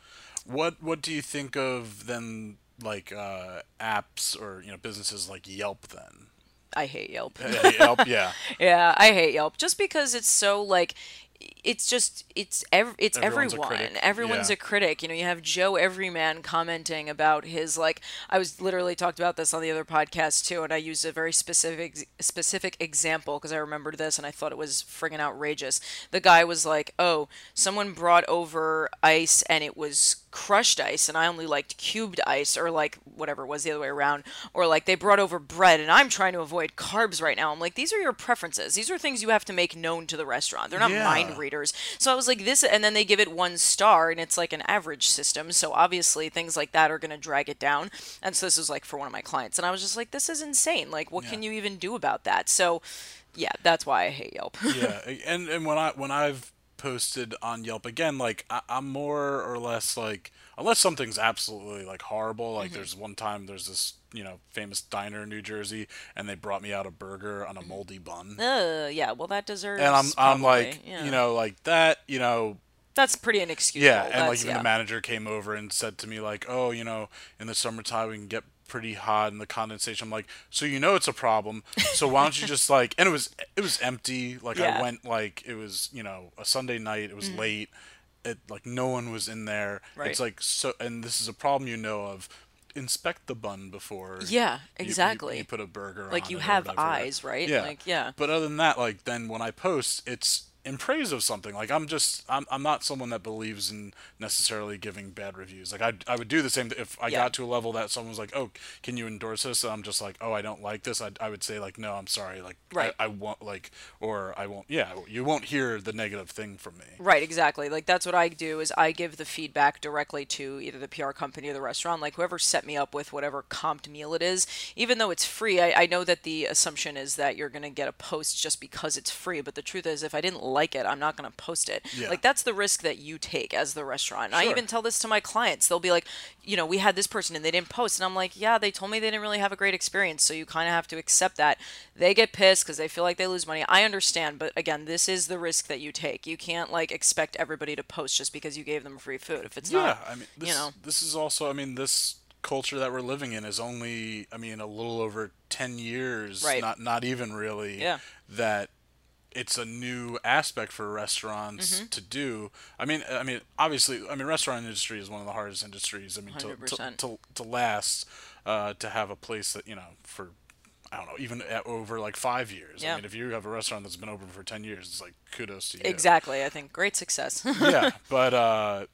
What what do you think of then like uh, apps or you know businesses like Yelp then? I hate Yelp. Yelp, yeah. Yeah, I hate Yelp just because it's so like it's just it's ev- it's Everyone's a everyone. critic. Everyone's Yeah. a critic. You know, you have Joe Everyman commenting about his like I was literally talked about this on the other podcast too, and I used a very specific specific example because I remembered this and I thought it was friggin' outrageous. The guy was like, "Oh, someone brought over ice and it was crushed ice and I only liked cubed ice," or like whatever it was the other way around, or like they brought over bread and I'm trying to avoid carbs right now. I'm like, these are your preferences. These are things you have to make known to the restaurant. They're not mind Yeah. readers. So I was like, this, and then they give it one star and it's like an average system. So obviously things like that are going to drag it down. And so this is like for one of my clients. And I was just like, this is insane. Like, what Yeah. can you even do about that? So yeah, that's why I hate Yelp. Yeah, and and when I when I've posted on Yelp again, like I, I'm more or less like unless something's absolutely like horrible. Like Hmm. there's one time there's this you know famous diner in New Jersey, and they brought me out a burger on a moldy bun, Uh, yeah, well, that and I'm deserves I'm probably, like yeah. you know like that you know That's pretty yeah, inexcusable. and like That's, even the yeah. manager came over and said to me like, oh, you know, in the summertime we can get pretty hot in the condensation. I'm like, so you know it's a problem. So why don't you just like? And it was it was empty. Like I Yeah. went like it was you know a Sunday night. It was late. It like no one was in there. Right. It's like so, and this is a problem you know of. Inspect the bun before Yeah, you, you, exactly. you put a burger Like, on you it or have whatever. eyes, right? Yeah. Like, yeah. But other than that, like then when I post, it's in praise of something. Like I'm just I'm I'm not someone that believes in necessarily giving bad reviews. Like I I would do the same th- if I Yeah. got to a level that someone was like, "Oh, can you endorse this?" And I'm just like, "Oh, I don't like this." I I would say like, "No, I'm sorry." Like Right. I, I won't like or I won't. Yeah, you won't hear the negative thing from me. Right, exactly. Like, that's what I do is I give the feedback directly to either the P R company or the restaurant, like whoever set me up with whatever comped meal it is. Even though it's free, I, I know that the assumption is that you're going to get a post just because it's free. But the truth is, if I didn't like it, I'm not going to post it. Yeah. Like, that's the risk that you take as the restaurant. And I Sure. even tell this to my clients. They'll be like, you know, we had this person and they didn't post. And I'm like, yeah, they told me they didn't really have a great experience. So you kind of have to accept that. They get pissed because they feel like they lose money. I understand. But again, this is the risk that you take. You can't like expect everybody to post just because you gave them free food. If it's Yeah, not, I mean, this you know, this is also, I mean, this culture that we're living in is only, I mean, a little over ten years, Right. not not even really, Yeah. that it's a new aspect for restaurants to do. I mean, I mean, obviously, I mean, restaurant industry is one of the hardest industries. I mean, to to, one hundred percent. to, to last, uh, to have a place that you know for. I don't know, even at over like five years. Yeah. I mean, if you have a restaurant that's been open for ten years, it's like kudos to you. Exactly. I think great success. Yeah, but uh,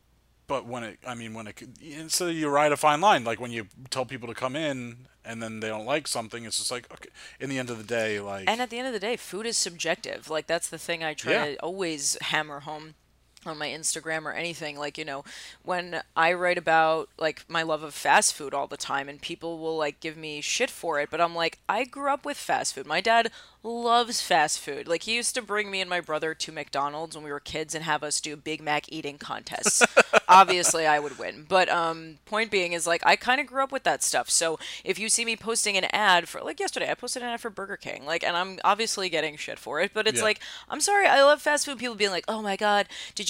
but when it, I mean, when it, could- and so you ride a fine line. Like when you tell people to come in and then they don't like something, it's just like, okay. In the end of the day, like, And at the end of the day, food is subjective. Like, that's the thing I try Yeah. to always hammer home on my Instagram or anything. Like, you know, when I write about like my love of fast food all the time and people will like give me shit for it, but I'm like, I grew up with fast food. My dad loves fast food. Like, he used to bring me and my brother to McDonald's when we were kids and have us do Big Mac eating contests. Obviously, I would win. But um point being is like I kind of grew up with that stuff. So if you see me posting an ad for like yesterday, I posted an ad for Burger King. Like, and I'm obviously getting shit for it, but it's Yeah. like, I'm sorry, I love fast food. People being like, "Oh my God, did you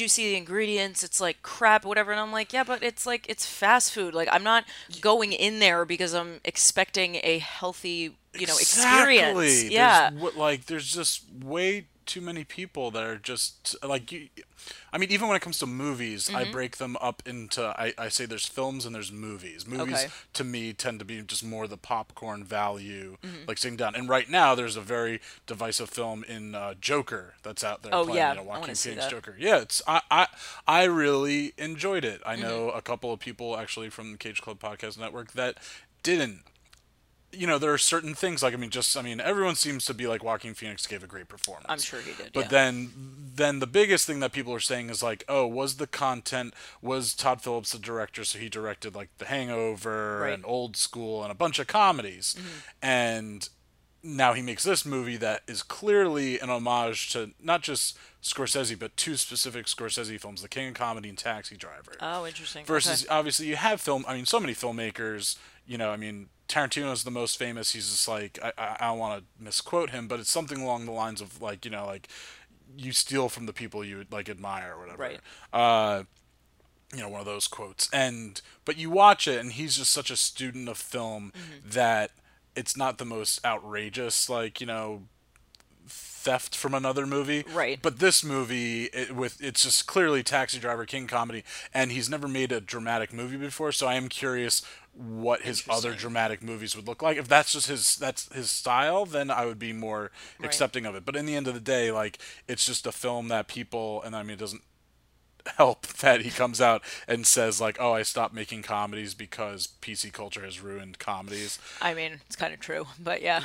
you see the ingredients? It's like crap, whatever. And I'm like, yeah, but it's like it's fast food. Like I'm not going in there because I'm expecting a healthy, you know, experience. Exactly. Yeah. There's, what- like, there's just way too many people that are just like you. I mean, even when it comes to movies, I break them up into. I, I say there's films and there's movies. Movies Okay. to me tend to be just more the popcorn value, like sitting down. And right now, there's a very divisive film in uh, Joker that's out there. Oh, playing, yeah. you know, I wanna Joaquin see Phoenix that. Joker. Yeah, it's I, I I really enjoyed it. I know Mm-hmm. a couple of people actually from the Cage Club Podcast Network that didn't. You know, there are certain things like I mean, just I mean, everyone seems to be like Joaquin Phoenix gave a great performance. I'm sure he did. But yeah. then, then the biggest thing that people are saying is like, oh, was the content was Todd Phillips the director? So he directed like The Hangover Right. and Old School and a bunch of comedies, and now he makes this movie that is clearly an homage to not just Scorsese but two specific Scorsese films: The King of Comedy and Taxi Driver. Oh, interesting. Versus, Okay. obviously, you have film. I mean, so many filmmakers. You know, I mean, Tarantino's the most famous. He's just like I, I, I don't want to misquote him, but it's something along the lines of like you know, like you steal from the people you like admire or whatever. Right. Uh, you know, one of those quotes. And but you watch it, and he's just such a student of film that it's not the most outrageous, like you know, theft from another movie. Right. But this movie, it, with it's just clearly Taxi Driver, King comedy, and he's never made a dramatic movie before. So I am curious what his other Interesting. dramatic movies would look like. If that's just his that's his style, then I would be more Right. accepting of it. But in the end of the day, like it's just a film that people, and I mean, it doesn't help that he comes out and says like, "Oh, I stopped making comedies because P C culture has ruined comedies." I mean, it's kind of true, but yeah.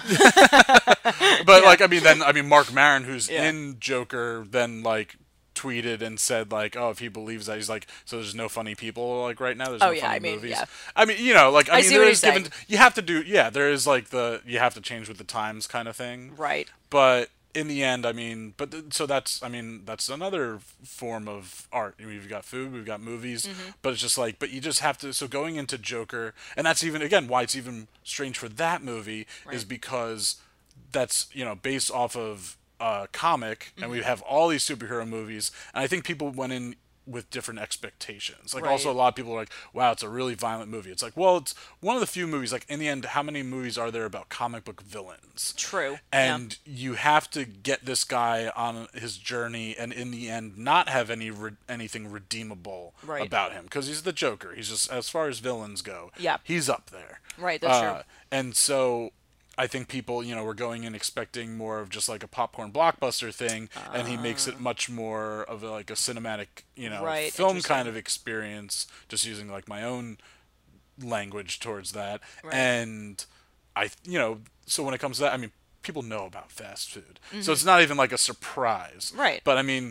But like, I mean, then I mean, Mark Maron, who's Yeah. in Joker, then like tweeted and said like, "Oh, if he believes that, he's like, so there's no funny people like right now. There's Oh, no yeah, funny I mean, movies." yeah. I mean, you know, like I, I mean, see there what is he's given saying. you have to do, yeah, there is like the you have to change with the times kind of thing. Right. But in the end, I mean, but th- so that's, I mean, that's another f- form of art. I mean, we've got food, we've got movies, Mm-hmm. but it's just like, but you just have to. So going into Joker, and that's even again why it's even strange for that movie is Right. because that's you know based off of a comic, and Mm-hmm. we have all these superhero movies, and I think people went in with different expectations. Like Right. also a lot of people are like, wow, it's a really violent movie. It's like, well, it's one of the few movies, like in the end, how many movies are there about comic book villains? True. And you have to get this guy on his journey, and in the end, not have any re- anything redeemable Right. about him, because he's the Joker. He's just, as far as villains go, Yeah. he's up there. Right, that's Uh, true. And so I think people, you know, were going in expecting more of just like a popcorn blockbuster thing, and he makes it much more of a, like a cinematic, you know, Ah. Right, film interesting. kind of experience. Just using like my own language towards that, Right. and I, you know, so when it comes to that, I mean, people know about fast food, Mm-hmm. so it's not even like a surprise. Right. But I mean,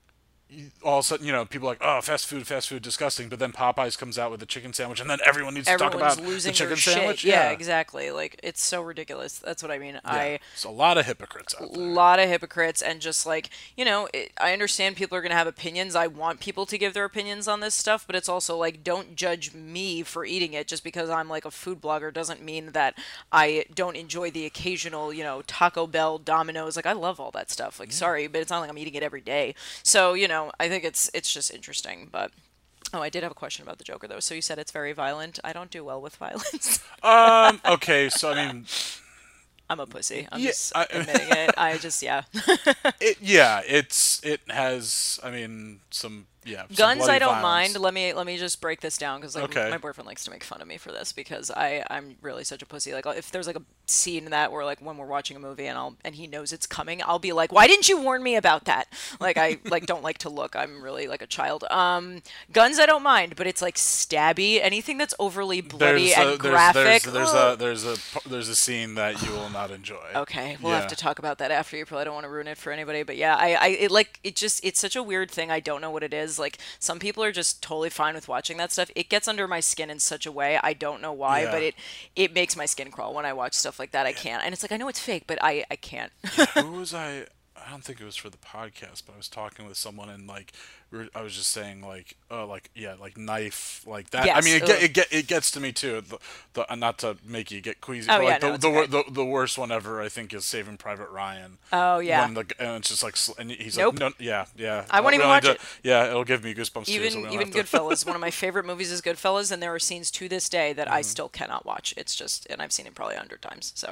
you- all of a sudden, you know, people are like, oh, fast food, fast food, disgusting. But then Popeyes comes out with a chicken sandwich, and then everyone needs to talk Everyone's about losing the chicken their sandwich. shit. Yeah. exactly. Like it's so ridiculous. That's what I mean. Yeah. I It's a lot of hypocrites out there. lot of hypocrites and just like you know it, I understand people are going to have opinions. I want people to give their opinions on this stuff, but it's also like don't judge me for eating it just because I'm like a food blogger doesn't mean that I don't enjoy the occasional you know Taco Bell, Domino's. Like I love all that stuff, like sorry, but it's not like I'm eating it every day. So you know I think it's it's just interesting. But oh, I did have a question about the Joker though. So you said it's very violent. I don't do well with violence. Um. Okay. So I mean, I'm a pussy. I'm Yeah, just I- admitting it. I just yeah. it. Yeah. It's. It has. I mean, some. Yeah. some Guns bloody I don't violence. mind. Let me let me just break this down because like Okay. my boyfriend likes to make fun of me for this because I I'm really such a pussy. Like if there's like a scene in that where like when we're watching a movie and I'll and he knows it's coming, I'll be like, why didn't you warn me about that? Like I like don't like to look. I'm really like a child. Um, guns I don't mind, but it's like stabby. Anything that's overly bloody There's a, and there's, graphic. There's, there's ugh. a there's a there's a scene that you will not enjoy. Okay, we'll have Yeah. to talk about that after. You probably don't want to ruin it for anybody, but yeah, I, I, it like, it just, it's such a weird thing. I don't know what it is. Like, some people are just totally fine with watching that stuff. It gets under my skin in such a way. I don't know why, Yeah. but it, it makes my skin crawl when I watch stuff like that. I can't, and it's like I know it's fake, but I, I can't. Who was I? I I don't think it was for the podcast, but I was talking with someone and like we were, I was just saying like oh like yeah like knife like that. I Yes, mean it ugh. get, it get it gets to me too. The, the uh, not to make you get queasy, Oh, but yeah, like no, the it's the, wor- okay. the the worst one ever I think is Saving Private Ryan. Oh, yeah. When the and it's just like sl- and he's Nope. like no yeah yeah. I won't We even only watch do- it. Yeah, it'll give me goosebumps too. Even So we don't even have to. Goodfellas, one of my favorite movies is Goodfellas, and there are scenes to this day that Mm-hmm. I still cannot watch. It's just, and I've seen it probably a hundred times. So,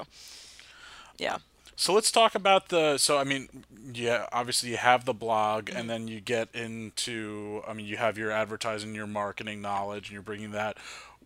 yeah. So let's talk about the. So I mean, yeah, obviously you have the blog, Mm-hmm. and then you get into. I mean, you have your advertising, your marketing knowledge, and you're bringing that.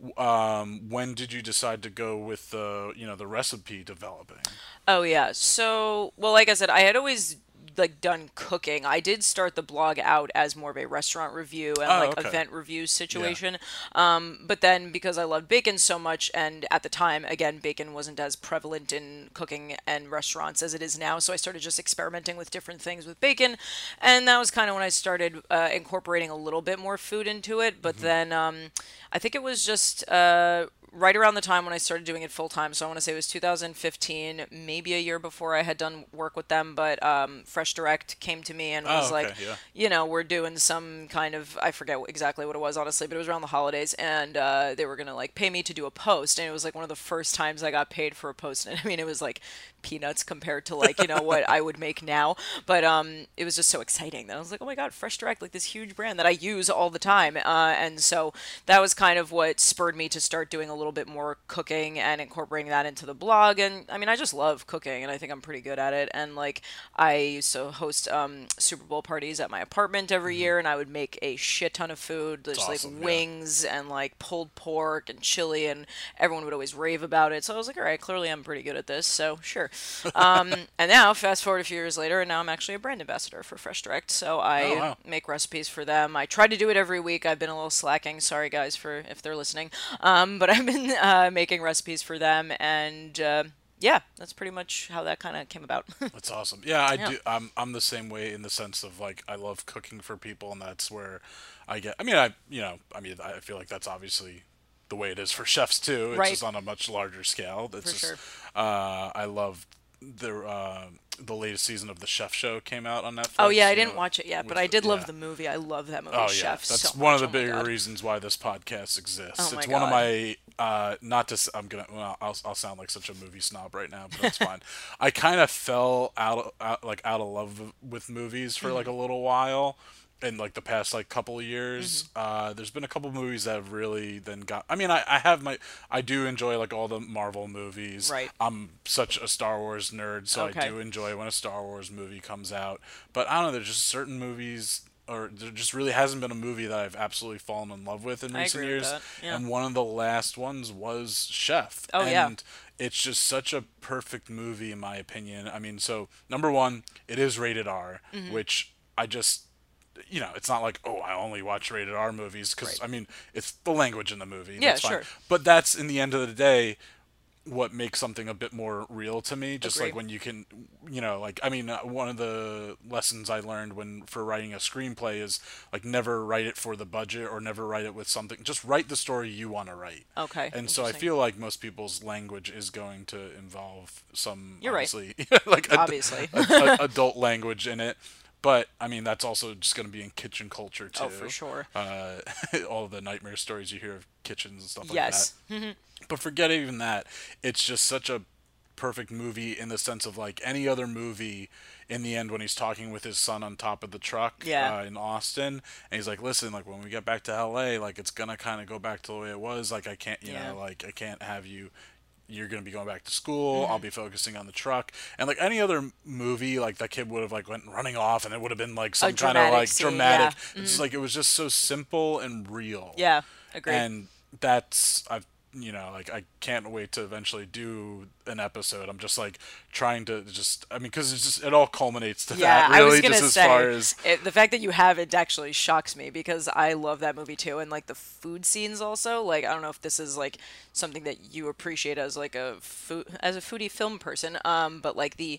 Um, when did you decide to go with the, you know, the recipe developing? Oh yeah. So, well, like I said, I had always like done cooking. I did start the blog out as more of a restaurant review and Oh, like okay. event review situation. Um, but then because I loved bacon so much, and at the time, again, bacon wasn't as prevalent in cooking and restaurants as it is now, so I started just experimenting with different things with bacon, and that was kind of when I started uh, incorporating a little bit more food into it. But then um, I think it was just. Uh, right around the time when I started doing it full time. So I want to say it was two thousand fifteen, maybe a year before I had done work with them. But um, Fresh Direct came to me and Oh, was okay, like, yeah. you know, we're doing some kind of, I forget what- exactly what it was, honestly, but it was around the holidays. And uh, they were going to like pay me to do a post. And it was like one of the first times I got paid for a post. And I mean, it was like peanuts compared to like, you know, what I would make now. But um, it was just so exciting that I was like, oh my God, Fresh Direct, like this huge brand that I use all the time. Uh, and so that was kind of what spurred me to start doing a little bit more cooking and incorporating that into the blog. And I mean, I just love cooking and I think I'm pretty good at it. And like, I used to host um, Super Bowl parties at my apartment every year, and I would make a shit ton of food. There's awesome, like yeah. wings and like pulled pork and chili, and everyone would always rave about it. So I was like, all right, clearly I'm pretty good at this. So sure. Um, and now, fast forward a few years later, and now I'm actually a brand ambassador for Fresh Direct. So I Oh, wow. make recipes for them. I try to do it every week. I've been a little slacking. Sorry, guys, for if they're listening. Um, but I've been uh, making recipes for them, and uh, yeah, that's pretty much how that kind of came about. That's awesome. Yeah, I Yeah. do. I'm I'm the same way in the sense of like I love cooking for people, and that's where I get. I mean, I you know, I mean, I feel like that's obviously the way it is for chefs too. It's Right. just on a much larger scale. It's For just, sure. uh, I love the uh, the latest season of the Chef Show came out on Netflix. Oh yeah, I you didn't know, watch it yet, but with I did love yeah. the movie. I love that movie, Oh yeah, Chef. that's so one of much. the Oh my bigger God. reasons why this podcast exists. Oh my It's one of God. my uh, not to. s- I'm gonna. Well, I'll, I'll sound like such a movie snob right now, but that's fine. I kind of fell out, of, out like out of love with movies for like a Mm-hmm. little while. In like the past like couple of years, uh, there's been a couple movies that have really then got. I mean, I, I have my. I do enjoy like all the Marvel movies. Right. I'm such a Star Wars nerd, so Okay. I do enjoy when a Star Wars movie comes out. But I don't know. There's just certain movies or there just really hasn't been a movie that I've absolutely fallen in love with in I recent agree with years. that, yeah. And one of the last ones was Chef. Oh, and yeah. it's just such a perfect movie in my opinion. I mean, so number one, it is rated R, Mm-hmm. which I just you know, it's not like, oh, I only watch rated R movies because Right. I mean, it's the language in the movie. Yeah, that's fine. sure. But that's in the end of the day what makes something a bit more real to me. Just Agree. like when you can, you know, like I mean, uh, one of the lessons I learned when for writing a screenplay is like never write it for the budget or never write it with something. Just write the story you want to write. Okay, And so I interesting. feel like most people's language is going to involve some You're right. obviously like ad- Obviously. a- a- adult language in it. But I mean, that's also just going to be in kitchen culture too. Oh, for sure. Uh, all the nightmare stories you hear of kitchens and stuff like Yes. that. But forget even that. It's just such a perfect movie in the sense of like any other movie. In the end, when he's talking with his son on top of the truck Yeah. uh, in Austin, and he's like, "Listen, like when we get back to L A, like it's gonna kind of go back to the way it was. Like I can't, you Yeah. know, like I can't have you." You're gonna be going back to school. Mm-hmm. I'll be focusing on the truck, and like any other m- movie, like that kid would have like went running off, and it would have been like some kind of dramatic like scene, dramatic. yeah. Mm-hmm. It's just like it was just so simple and real. Yeah, agreed. And that's I've you know like I can't wait to eventually do an episode. I'm just like trying to just I mean because it's just it all culminates to Yeah, that really I was gonna just as say far as it, the fact that you have it actually shocks me because I love that movie too, and like the food scenes also. Like I don't know if this is like something that you appreciate as like a food as a foodie film person, um, but like the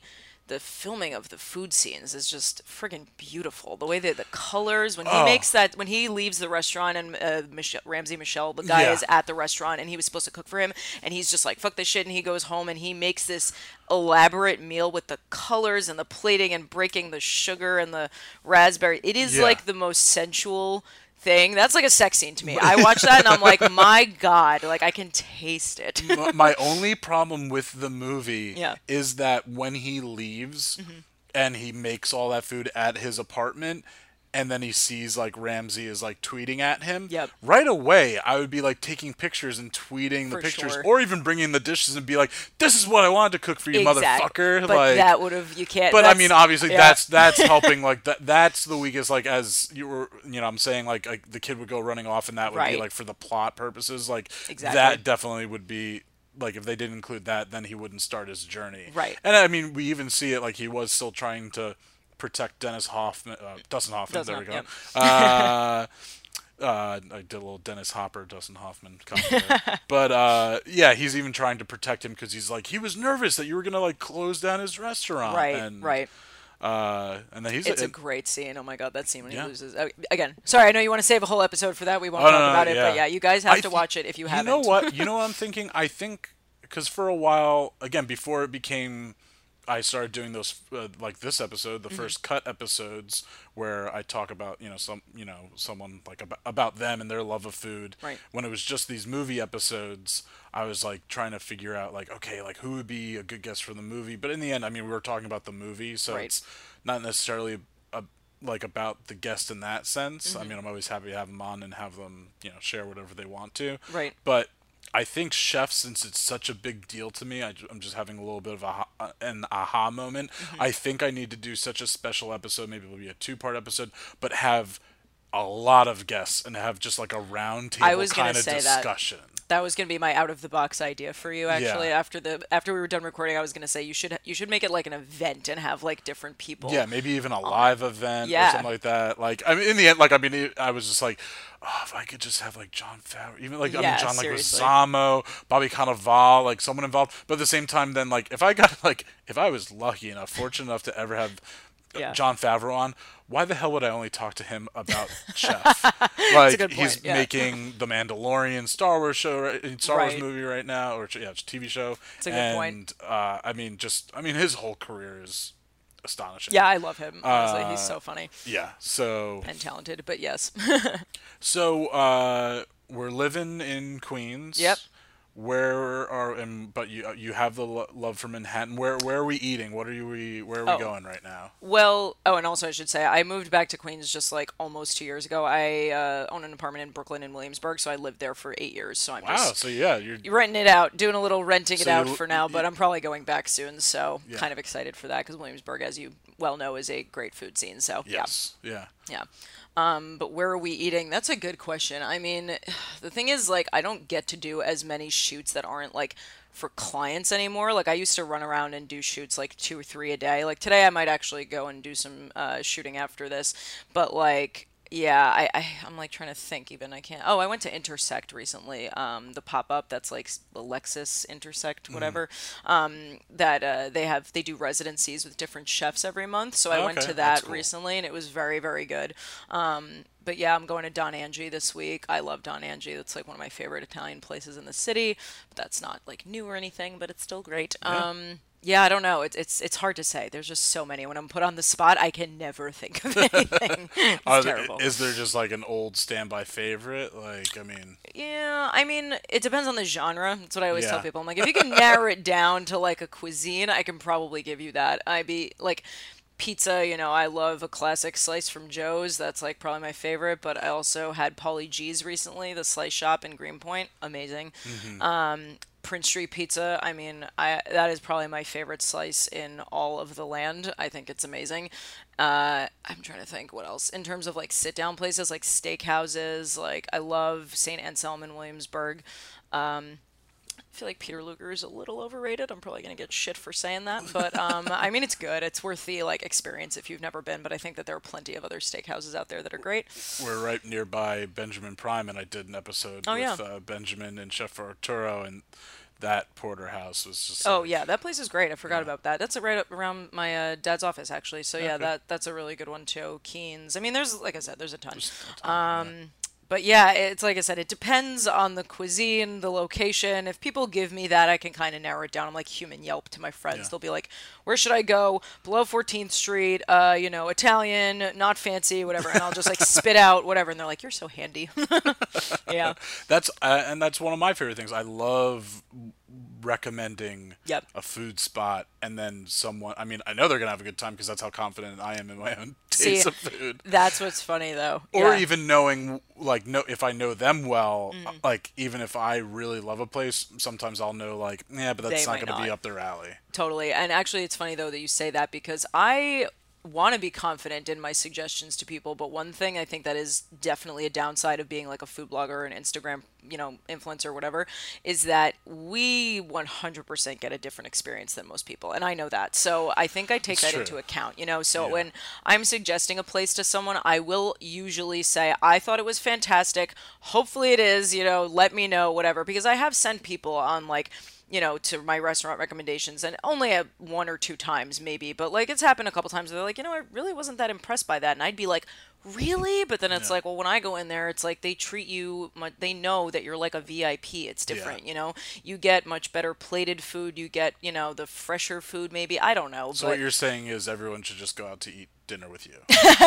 the filming of the food scenes is just friggin' beautiful. The way that the colors, when he Oh. makes that, when he leaves the restaurant and uh, Michelle, Ramsey Michelle, the guy Yeah. is at the restaurant and he was supposed to cook for him, and he's just like, fuck this shit, and he goes home and he makes this elaborate meal with the colors and the plating and breaking the sugar and the raspberry. It is Yeah. like the most sensual thing. That's like a sex scene to me. I watch that and I'm like, my God, like I can taste it. M- my only problem with the movie Yeah. is that when he leaves and he makes all that food at his apartment and then he sees like Ramsey is like tweeting at him, Yep. right away I would be like taking pictures and tweeting the For pictures sure. or even bringing the dishes and be like, this is what I wanted to cook for you, Exact- motherfucker. But like that would have, you can't. But I that's- mean, obviously, yeah. that's that's helping. Like that, that's the weakest. Like as you were, you know, I'm saying like, like the kid would go running off, and that would be Right. like for the plot purposes. Like Exactly. that definitely would be like if they didn't include that, then he wouldn't start his journey. Right. And I mean, we even see it like he was still trying to protect Dennis Hoffman, uh, Dustin Hoffman. Dustin there we go. Hoff- Uh, uh, I did a little Dennis Hopper, Dustin Hoffman comment there. But uh, yeah, he's even trying to protect him because he's like he was nervous that you were gonna like close down his restaurant. Right, and, right. Uh, and then he's It's a and- great scene. Oh my God, that scene when Yeah. he loses. Uh, again, sorry, I know you want to save a whole episode for that. We won't Oh, talk no, no, about it, yeah. but yeah, you guys have I to thi- watch it if you haven't. You know what? You know what I'm thinking? I think because for a while, again, before it became, I started doing those uh, like this episode, the Mm-hmm. first cut episodes where I talk about you know some you know someone like about, about them and their love of food. Right. When it was just these movie episodes, I was like trying to figure out like okay, like who would be a good guest for the movie. But in the end, I mean, we were talking about the movie, so Right. it's not necessarily a, like about the guest in that sense. Mm-hmm. I mean, I'm always happy to have them on and have them, you know, share whatever they want to. Right. But I think Chef, since it's such a big deal to me, I, am just having a little bit of a, ha- uh, an aha moment. Mm-hmm. I think I need to do such a special episode. Maybe it'll be a two-part episode, but have a lot of guests and have just like a round I table was gonna kind of say that. discussion. That was gonna be my out of the box idea for you. Actually, Yeah. after the after we were done recording, I was gonna say you should you should make it like an event and have like different people. Yeah, maybe even a live event yeah. or something like that. Like, I mean, in the end, like, I mean, it, I was just like, oh, if I could just have like John Favreau, even like, I Yeah, mean, John like seriously. Leguizamo, Bobby Cannavale, like someone involved. But at the same time, then like, if I got like, if I was lucky enough, fortunate enough to ever have Yeah. John Favreau on, why the hell would I only talk to him about Chef? Like, good he's point, yeah. making the Mandalorian Star Wars show, right- Star Wars Right. movie right now, or yeah, it's a T V show. It's a good and, point. uh, I mean, just, I mean, his whole career is astonishing. Yeah, I love him. Honestly, Uh, he's so funny Yeah. So and talented. But yes, so uh, we're living in Queens. Yep. Where are and but you you have the lo- love for Manhattan. Where where are we eating? What are you we where are we Oh. going right now? well, oh, and also I should say I moved back to Queens just like almost two years ago. I uh, own an apartment in Brooklyn and Williamsburg, so I lived there for eight years. So I'm Wow. just So yeah, you're renting it out, doing a little renting it So out you- for now, you- but I'm probably going back soon, so Yeah. kind of excited for that because Williamsburg, as you well know, is a great food scene. So yes yeah. yeah, yeah. Um, but where are we eating? That's a good question. I mean, the thing is, like, I don't get to do as many shoots that aren't like for clients anymore. Like, I used to run around and do shoots like two or three a day. Like today, I might actually go and do some uh, shooting after this, but like. Yeah, I, I I'm like trying to think even I can't. Oh, I went to Intersect recently. Um, the pop up that's like s- the Lexus Intersect, whatever. Um, that uh, they have they do residencies with different chefs every month. So I Oh, went okay, to that's that cool. recently, and it was very very good. Um, but yeah, I'm going to Don Angie this week. I love Don Angie. That's like one of my favorite Italian places in the city. But that's not like new or anything, but it's still great. Um, yeah, I don't know. It's it's it's hard to say. There's just so many. When I'm put on the spot, I can never think of anything. It's Are there- terrible. is there just like an old standby favorite? Like, I mean, Yeah, I mean, it depends on the genre. That's what I always tell Yeah. people. I'm like, if you can narrow it down to like a cuisine, I can probably give you that. I be like pizza, you know, I love a classic slice from Joe's. That's like probably my favorite, but I also had Paulie G's recently, the slice shop in Greenpoint. Amazing. Um Prince Street Pizza, I mean, I that is probably my favorite slice in all of the land. I think it's amazing. Uh, I'm trying to think what else. In terms of like sit down places, like steakhouses, like I love Saint Anselm in Williamsburg. Um, I feel like Peter Luger is a little overrated. I'm probably gonna get shit for saying that, but um, I mean it's good. It's worth the like experience if you've never been. But I think that there are plenty of other steakhouses out there that are great. we're right nearby Benjamin Prime, and I did an episode Oh, with yeah. uh, Benjamin and Chef Arturo, and that porterhouse was just. Oh like, yeah, that place is great. I forgot Yeah. about that. That's right up around my uh, dad's office actually. So yeah, Okay. that that's a really good one too. Keen's. I mean, there's like I said, there's a ton. Just a ton, yeah. But yeah, it's like I said, it depends on the cuisine, the location. If people give me that, I can kind of narrow it down. I'm like human Yelp to my friends. Yeah. They'll be like, "Where should I go? Below fourteenth Street, uh, you know, Italian, not fancy, whatever." And I'll just like spit out whatever, and they're like, "You're so handy." Yeah. That's uh, and that's one of my favorite things. I love recommending Yep. a food spot, and then someone. I mean, I know they're gonna have a good time because that's how confident I am in my own See, taste of food. That's what's funny though. Or Yeah. even knowing, like, know if I know them well, Mm. like even if I really love a place, sometimes I'll know, like, yeah, but that's They not might going to be not. up their alley. Totally. And actually, it's funny, though, that you say that because I want to be confident in my suggestions to people. But one thing I think that is definitely a downside of being like a food blogger or an Instagram, you know, influencer or whatever, is that we one hundred percent get a different experience than most people. And I know that. So I think I take It's that true. into account, you know. So Yeah. when I'm suggesting a place to someone, I will usually say, I thought it was fantastic. Hopefully it is, you know, let me know, whatever. Because I have sent people on like, you know, to my restaurant recommendations, and only a one or two times maybe, but like it's happened a couple times where they're like, you know, I really wasn't that impressed by that, and I'd be like, really? But then it's Yeah. like, well, when I go in there, it's like they treat you, mu- they know that you're like a V I P. It's different, you know. You get much better plated food. You get, you know, the fresher food. Maybe I don't know, So but what you're saying is everyone should just go out to eat dinner with you.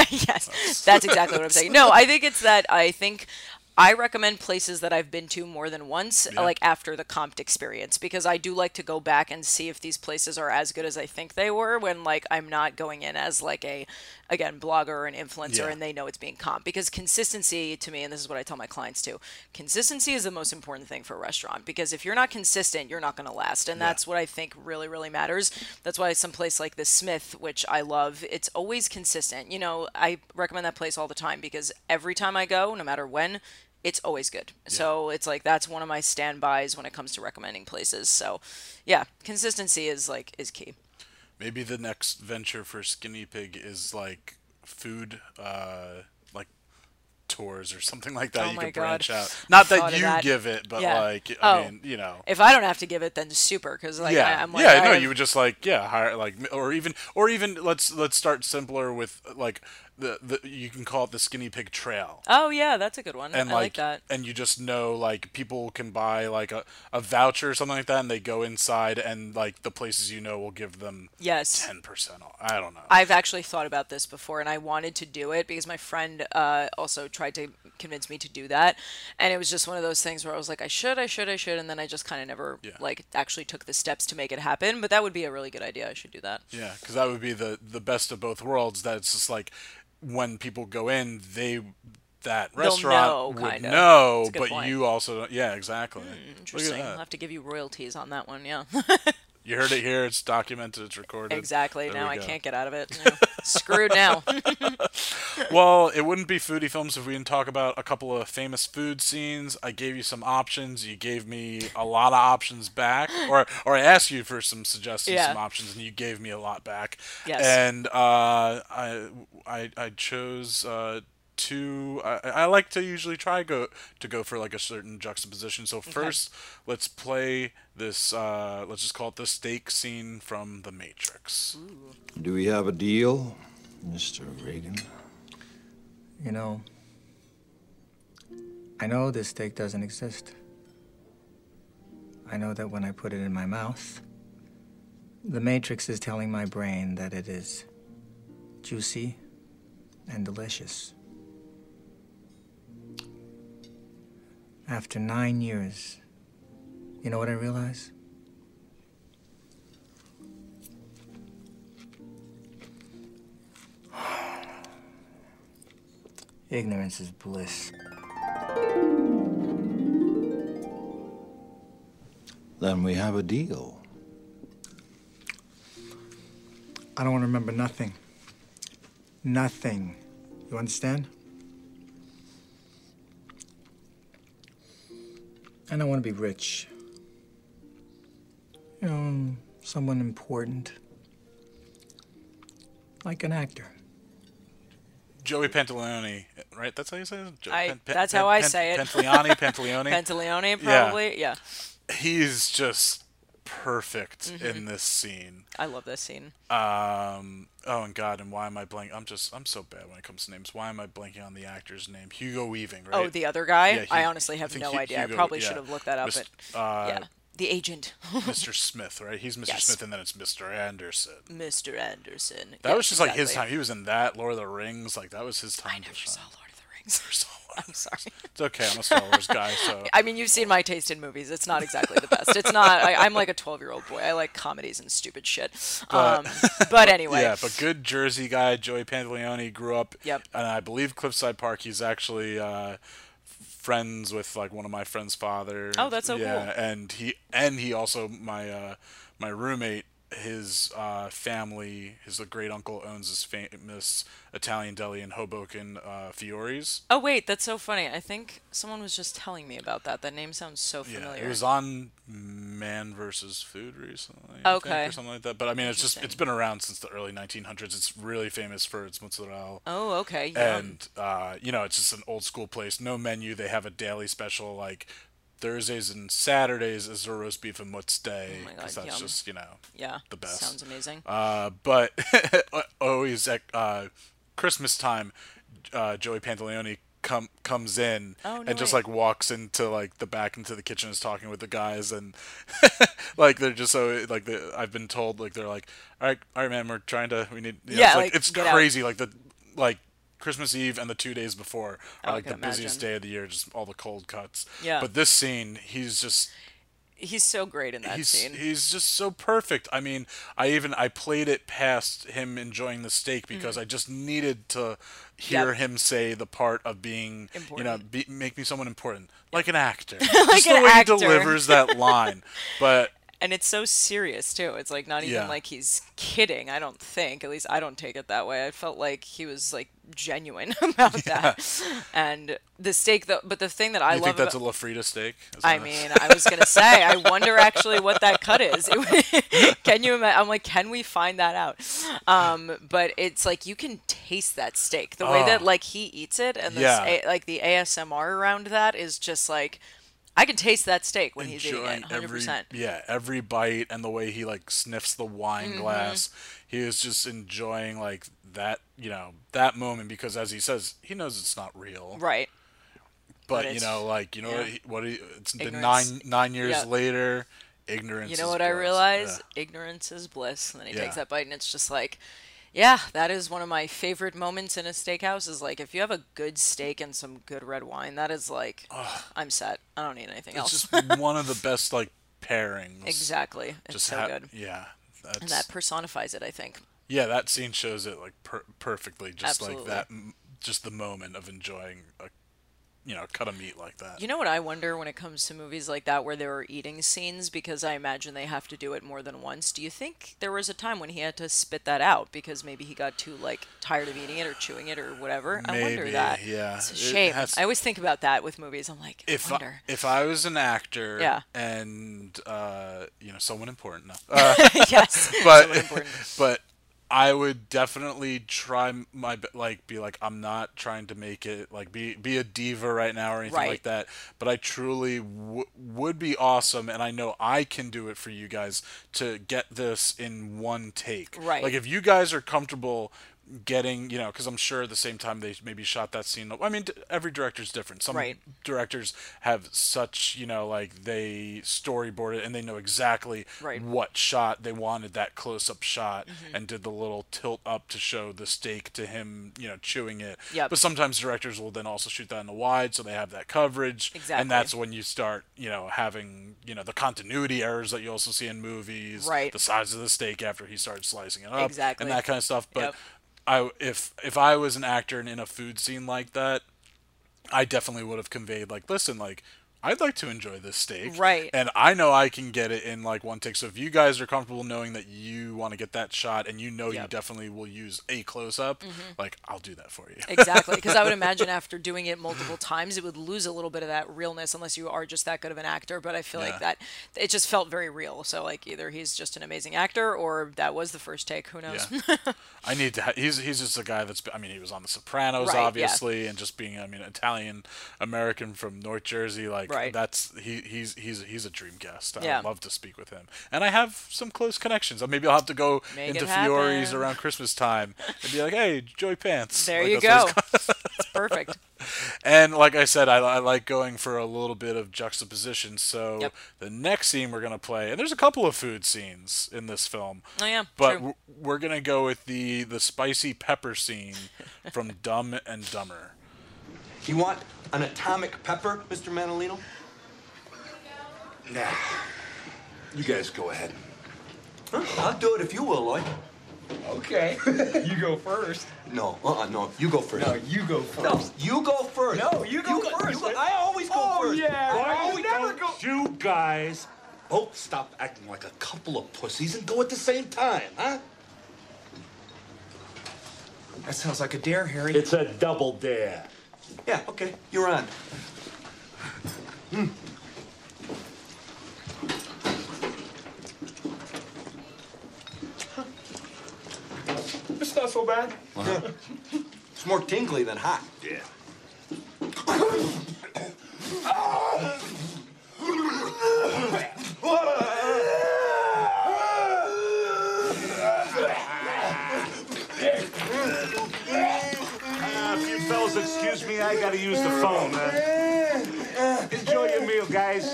yes, that's exactly what I'm saying. No, I think it's that I think I recommend places that I've been to more than once, Yeah. like after the comped experience, because I do like to go back and see if these places are as good as I think they were when like I'm not going in as like a, again, blogger or an influencer Yeah. and they know it's being comped. Because consistency to me, and this is what I tell my clients too, consistency is the most important thing for a restaurant, because if you're not consistent, you're not going to last. And Yeah. that's what I think really, really matters. That's why some place like the Smith, which I love, it's always consistent. You know, I recommend that place all the time because every time I go, no matter when, it's always good. So it's like that's one of my standbys when it comes to recommending places. So yeah, consistency is like is key. Maybe the next venture for Skinny Pig is like food, uh, like tours or something like that. Oh you my could branch God. out. Not Thought that of you that. give it, but Yeah. like I Oh. mean, you know. If I don't have to give it, then super, because like Yeah, I, I'm like yeah, I no, have- you would just like yeah, hire like or even or even let's let's start simpler with like the, the you can call it the Skinny Pig Trail. Oh yeah, that's a good one. And I like, like, that. and you just know like people can buy like a, a voucher or something like that, and they go inside and like the places you know will give them Yes. ten percent off. I don't know. I've actually thought about this before, and I wanted to do it because my friend uh, also tried to convince me to do that, and it was just one of those things where I was like, I should, I should, I should, and then I just kind of never Yeah. like actually took the steps to make it happen. But that would be a really good idea. I should do that. Yeah, because that would be the the best of both worlds. That it's just like when people go in, they that They'll restaurant know, would kinda. know, That's a good but point. Hmm, you also yeah, exactly. Look Interesting. at I'll that. have to give you royalties on that one. Yeah. You heard it here. It's documented. It's recorded. Exactly. There Now we I go. can't get out of it. No. Screwed now. Well, it wouldn't be Foodie Films if we didn't talk about a couple of famous food scenes. I gave you some options. You gave me a lot of options back, or or I asked you for some suggestions, Yeah. some options, and you gave me a lot back. Yes. And uh, I I I chose. Uh, Two, I, I like to usually try go to go for like a certain juxtaposition. So first, let's play this. Uh, let's just call it the steak scene from The Matrix. Do we have a deal, Mister Reagan? You know, I know this steak doesn't exist. I know that when I put it in my mouth, the Matrix is telling my brain that it is juicy and delicious. After nine years, you know what I realize? Ignorance is bliss. Then we have a deal. I don't want to remember nothing. Nothing. You understand? And I want to be rich. You know, someone important. Like an actor. Joey Pantaleone, right? That's how you say it? Jo- I- that's how I say it. Pantaleone, Pantaleone. Pantaleone, probably. Yeah. he's just perfect Mm-hmm. in this scene. I love this scene. Um. Oh, and God, and why am I blanking? I'm just, I'm so bad when it comes to names. Why am I blanking on the actor's name? Hugo Weaving, right? Oh, the other guy? Yeah, I Hu- honestly I have think no Hu- idea. I Hugo- probably yeah. should have looked that up, Mis- but uh, yeah. The agent. Mister Smith, right? He's Mister Yes. Smith, and then it's Mister Anderson. Mister Anderson. That Yes, was just like his exactly. time. He was in that, Lord of the Rings. Like that was his time I to never shine. saw Lord of the Rings. So, I'm sorry. it's okay. I'm a Star Wars guy, so I mean, you've seen my taste in movies. It's not exactly the best. It's not. I, I'm like a twelve-year-old boy. I like comedies and stupid shit. Um, but anyway. yeah. But good Jersey guy, Joey Pantaleone, grew up. Yep. And I believe Cliffside Park. He's actually uh, friends with like one of my friend's father. Oh, that's so yeah, cool. and he and he also my uh, my roommate. His uh, family, his great uncle owns this famous Italian deli in Hoboken, uh, Fiore's. Oh wait, that's so funny. I think someone was just telling me about that. That name sounds so Yeah, familiar. it was on Man versus Food recently. I think, Okay. or something like that. But I mean, it's just Interesting. it's been around since the early nineteen hundreds. It's really famous for its mozzarella. Oh, okay. Yum. And uh, you know, it's just an old school place. No menu. They have a daily special like Thursdays and Saturdays is a roast beef and mutz day Oh my God, because that's yum. just you know Yeah. the best. Sounds amazing. Uh, but always at uh, Christmas time, uh, Joey Pantaleone come comes in Oh, no and just way. like walks into like the back into the kitchen, is talking with the guys, and like they're just so like the, I've been told like they're like, all right, all right, man, we're trying to we need you know, Yeah, it's like, like, it's get out. crazy like the like. Christmas Eve and the two days before Oh, are I like the can busiest imagine. day of the year, just all the cold cuts. Yeah. But this scene, he's just He's so great in that he's scene. he's just so perfect. I mean, I even I played it past him enjoying the steak Mm-hmm. because I just needed to hear Yep. him say the part of being you know Important. be, make me someone important, like an actor. Just an the way actor. he delivers that line. But And it's so serious too. It's like not even Yeah. like he's kidding. I don't think. At least I don't take it that way. I felt like he was like genuine about that. And the steak, though. But the thing that I you love think that's about, a La Frida steak? Is I that- mean, I was gonna say, I wonder actually what that cut is. Can you imagine? I'm like, can we find that out? Um, but it's like you can taste that steak. The way that Oh. like he eats it, and the, Yeah. a, like the A S M R around that is just like, I can taste that steak when he's eating enjoying it, one hundred every percent. yeah every bite and the way he like sniffs the wine Mm-hmm. glass. He is just enjoying like that you know that moment because as he says he knows it's not real. Right. But But you it's- know, like you know yeah. what? He, what he, it's been Ignorance. nine nine years Yeah. later. Ignorance. You know is what I bliss. realize? Yeah. Ignorance is bliss. And then he Yeah. takes that bite, and it's just like, yeah, that is one of my favorite moments in a steakhouse. Is like if you have a good steak and some good red wine, that is like, I'm set. I don't need anything It's else. just one of the best like pairings. Exactly. It's Just so ha- good, Yeah. That's, and that personifies it. I think. yeah, that scene shows it like per- perfectly. Just like Absolutely. that, m- just the moment of enjoying a, you know, cut of meat like that. You know what I wonder when it comes to movies like that where there are eating scenes, because I imagine they have to do it more than once. Do you think there was a time when he had to spit that out because maybe he got too like tired of eating it or chewing it or whatever? I wonder Maybe, that. yeah. It's a It shame. has- I always think about that with movies. I'm like, I if I, wonder. if I was an actor, Yeah. and uh, you know, someone important, no. uh, Yes. but Someone important. but I would definitely try my be- like be like I'm not trying to make it like be be a diva right now or anything Right. like that, but I truly w- would be awesome, and I know I can do it for you guys to get this in one take. Right. Like if you guys are comfortable getting, you know, because I'm sure at the same time they maybe shot that scene. I mean, d- every director's different. Some Right. directors have such, you know, like they storyboard it and they know exactly Right. what shot they wanted, that close-up shot, Mm-hmm. and did the little tilt up to show the steak to him, you know, chewing it. Yep. But sometimes directors will then also shoot that in the wide, so they have that coverage. Exactly. And that's when you start, you know, having, you know, the continuity errors that you also see in movies. Right. The size of the steak after he starts slicing it up. Exactly. And that kind of stuff. But Yep. I, if if I was an actor and in a food scene like that, I definitely would have conveyed like, listen, like I'd like to enjoy this steak, Right. And I know I can get it in like one take. So if you guys are comfortable knowing that you want to get that shot, and you know you Yep. definitely will use a close up, like I'll do that for you. Exactly, because I would imagine after doing it multiple times, it would lose a little bit of that realness unless you are just that good of an actor. But I feel Yeah. like that it just felt very real. So like either he's just an amazing actor or that was the first take. Who knows? Yeah. I need to. Ha- he's he's just a guy that's. I mean, he was on The Sopranos, Right, yeah. obviously, and just being. I mean, Italian American from North Jersey. Like Right. that's he he's he's he's a dream guest. Yeah. I'd love to speak with him, and I have some close connections. Uh, Maybe I'll have to go Make into it Fiore's happen. around Christmas time and be like, "Hey, Joey Pants." There Like, you that's go. what it's called. It's perfect. And like I said, I, I like going for a little bit of juxtaposition. So Yep. the next scene we're gonna play, and there's a couple of food scenes in this film. Oh yeah, But true. w- we're gonna go with the the spicy pepper scene from Dumb and Dumber. You want an atomic pepper, Mister Manolino? Nah. You guys go ahead. Huh? I'll do it if you will, Lloyd. Okay. You go first. No, uh-uh, no. You go first. No, you go first. No, you go first. No, you go first. you go- I always go Oh, first. yeah. I Why always don't never go. you guys both stop acting like a couple of pussies and go at the same time, huh? That sounds like a dare, Harry. It's a double dare. Yeah, okay. You're on. It's not so bad. It's more tingly than hot. Yeah. Uh, if you fellas excuse me, I gotta use the phone. Uh, enjoy your meal, guys.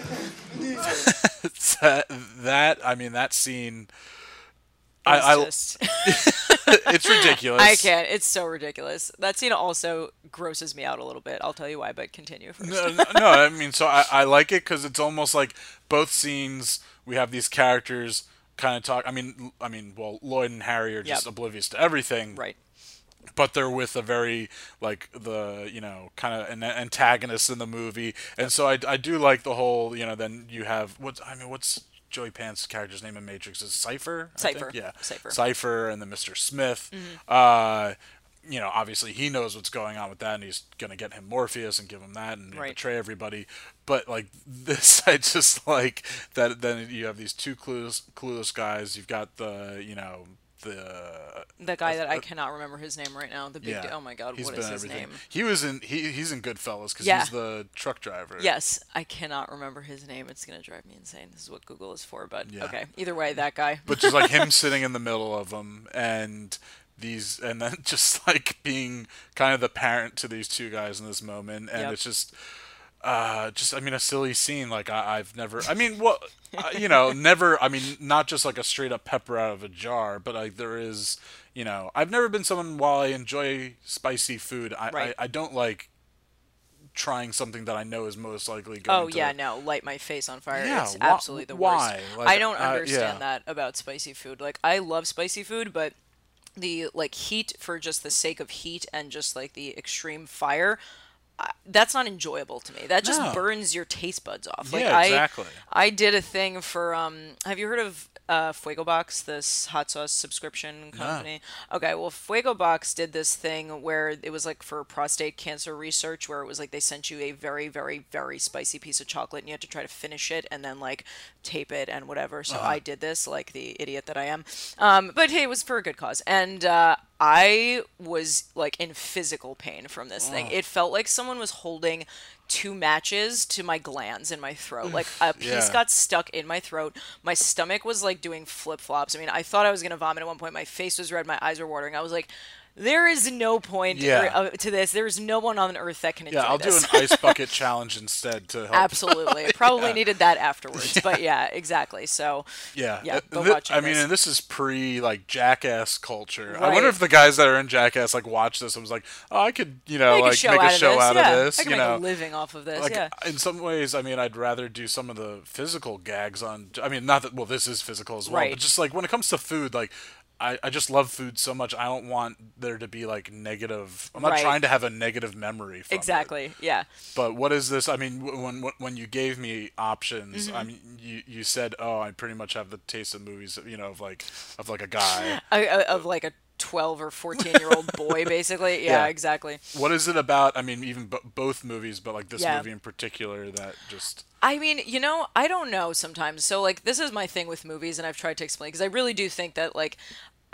that, that I mean that scene. I, It's I just, it's ridiculous. I can't. It's so ridiculous. That scene also grosses me out a little bit. I'll tell you why, but continue first. No, no, no, I mean, so I, I like it because it's almost like both scenes. We have these characters kind of talk. I mean, I mean, well, Lloyd and Harry are just Yep. oblivious to everything, Right. but they're with a very like the you know kind of an antagonist in the movie, and so I, I do like the whole you know then you have what's I mean what's Joey Pants' character's name in Matrix is Cypher. I think? Cypher. Yeah. Cypher. Cypher and then Mister Smith. Mm-hmm. Uh, you know, obviously he knows what's going on with that, and he's gonna get him Morpheus and give him that and Right. betray everybody. But like this, I just like that. Then you have these two clueless, clueless guys. You've got the you know the The guy that I cannot remember his name right now. The big. yeah. Oh my God, He's what been is his everything. name? He was in he he's in Goodfellas because Yeah. he's the truck driver. Yes, I cannot remember his name. It's gonna drive me insane. This is what Google is for. But Yeah. okay, either way, that guy. But just like him sitting in the middle of them and these and then just like being kind of the parent to these two guys in this moment, and Yep. it's just uh just I mean a silly scene. Like I, I've never I mean what uh, you know never I mean not just like a straight up pepper out of a jar, but like there is you know I've never been someone while I enjoy spicy food I Right. I, I don't like trying something that I know is most likely going Oh to yeah, no, light my face on fire. Yeah, It's wha- absolutely the why? worst. Like, I don't uh, understand yeah. that about spicy food. Like I love spicy food, but the like heat for just the sake of heat and just like the extreme fire, I, that's not enjoyable to me. That just No. burns your taste buds off. Like Yeah, I exactly. I did a thing for um have you heard of uh, Fuego Box, this hot sauce subscription company? Okay, well, Fuego Box did this thing where it was like for prostate cancer research, where it was like they sent you a very, very, very spicy piece of chocolate, and you had to try to finish it and then like tape it and whatever. So I did this, like the idiot that I am. Um, but hey, it was for a good cause, and uh, I was like in physical pain from this thing. It felt like someone was holding two matches to my glands in my throat. Like a piece Yeah. got stuck in my throat. My stomach was like doing flip flops. I mean, I thought I was gonna vomit at one point. My face was red. My eyes were watering. I was like, there is no point Yeah. or- uh, to this. There is no one on earth that can enjoy Yeah, I'll do this. an ice bucket challenge instead to help. Absolutely. Probably needed that afterwards. But yeah, exactly. So Yeah, Yeah, Uh, go thi- watching I mean, this. and this is pre like Jackass culture. I wonder Right. if the guys that are in Jackass like watch this and was like, oh, I could, you know, make like a show make out a of show this. out yeah. of this. I can you make know, a living off of this. like yeah. in some ways, I mean, I'd rather do some of the physical gags on. I mean, not that well, this is physical as well, Right. but just like when it comes to food, like. I, I just love food so much. I don't want there to be like negative. I'm not Right. trying to have a negative memory from it. Exactly. Yeah. But what is this? I mean, w- when when, when you gave me options, Mm-hmm. I mean, you, you said, "Oh, I pretty much have the taste of movies, you know, of like of like a guy." I, I- of like a twelve or fourteen year old boy, basically. Yeah, Yeah. exactly. What is it about? I mean, even b- both movies, but like this Yeah. movie in particular, that just I mean, you know, I don't know sometimes. So, like, this is my thing with movies, and I've tried to explain because I really do think that, like,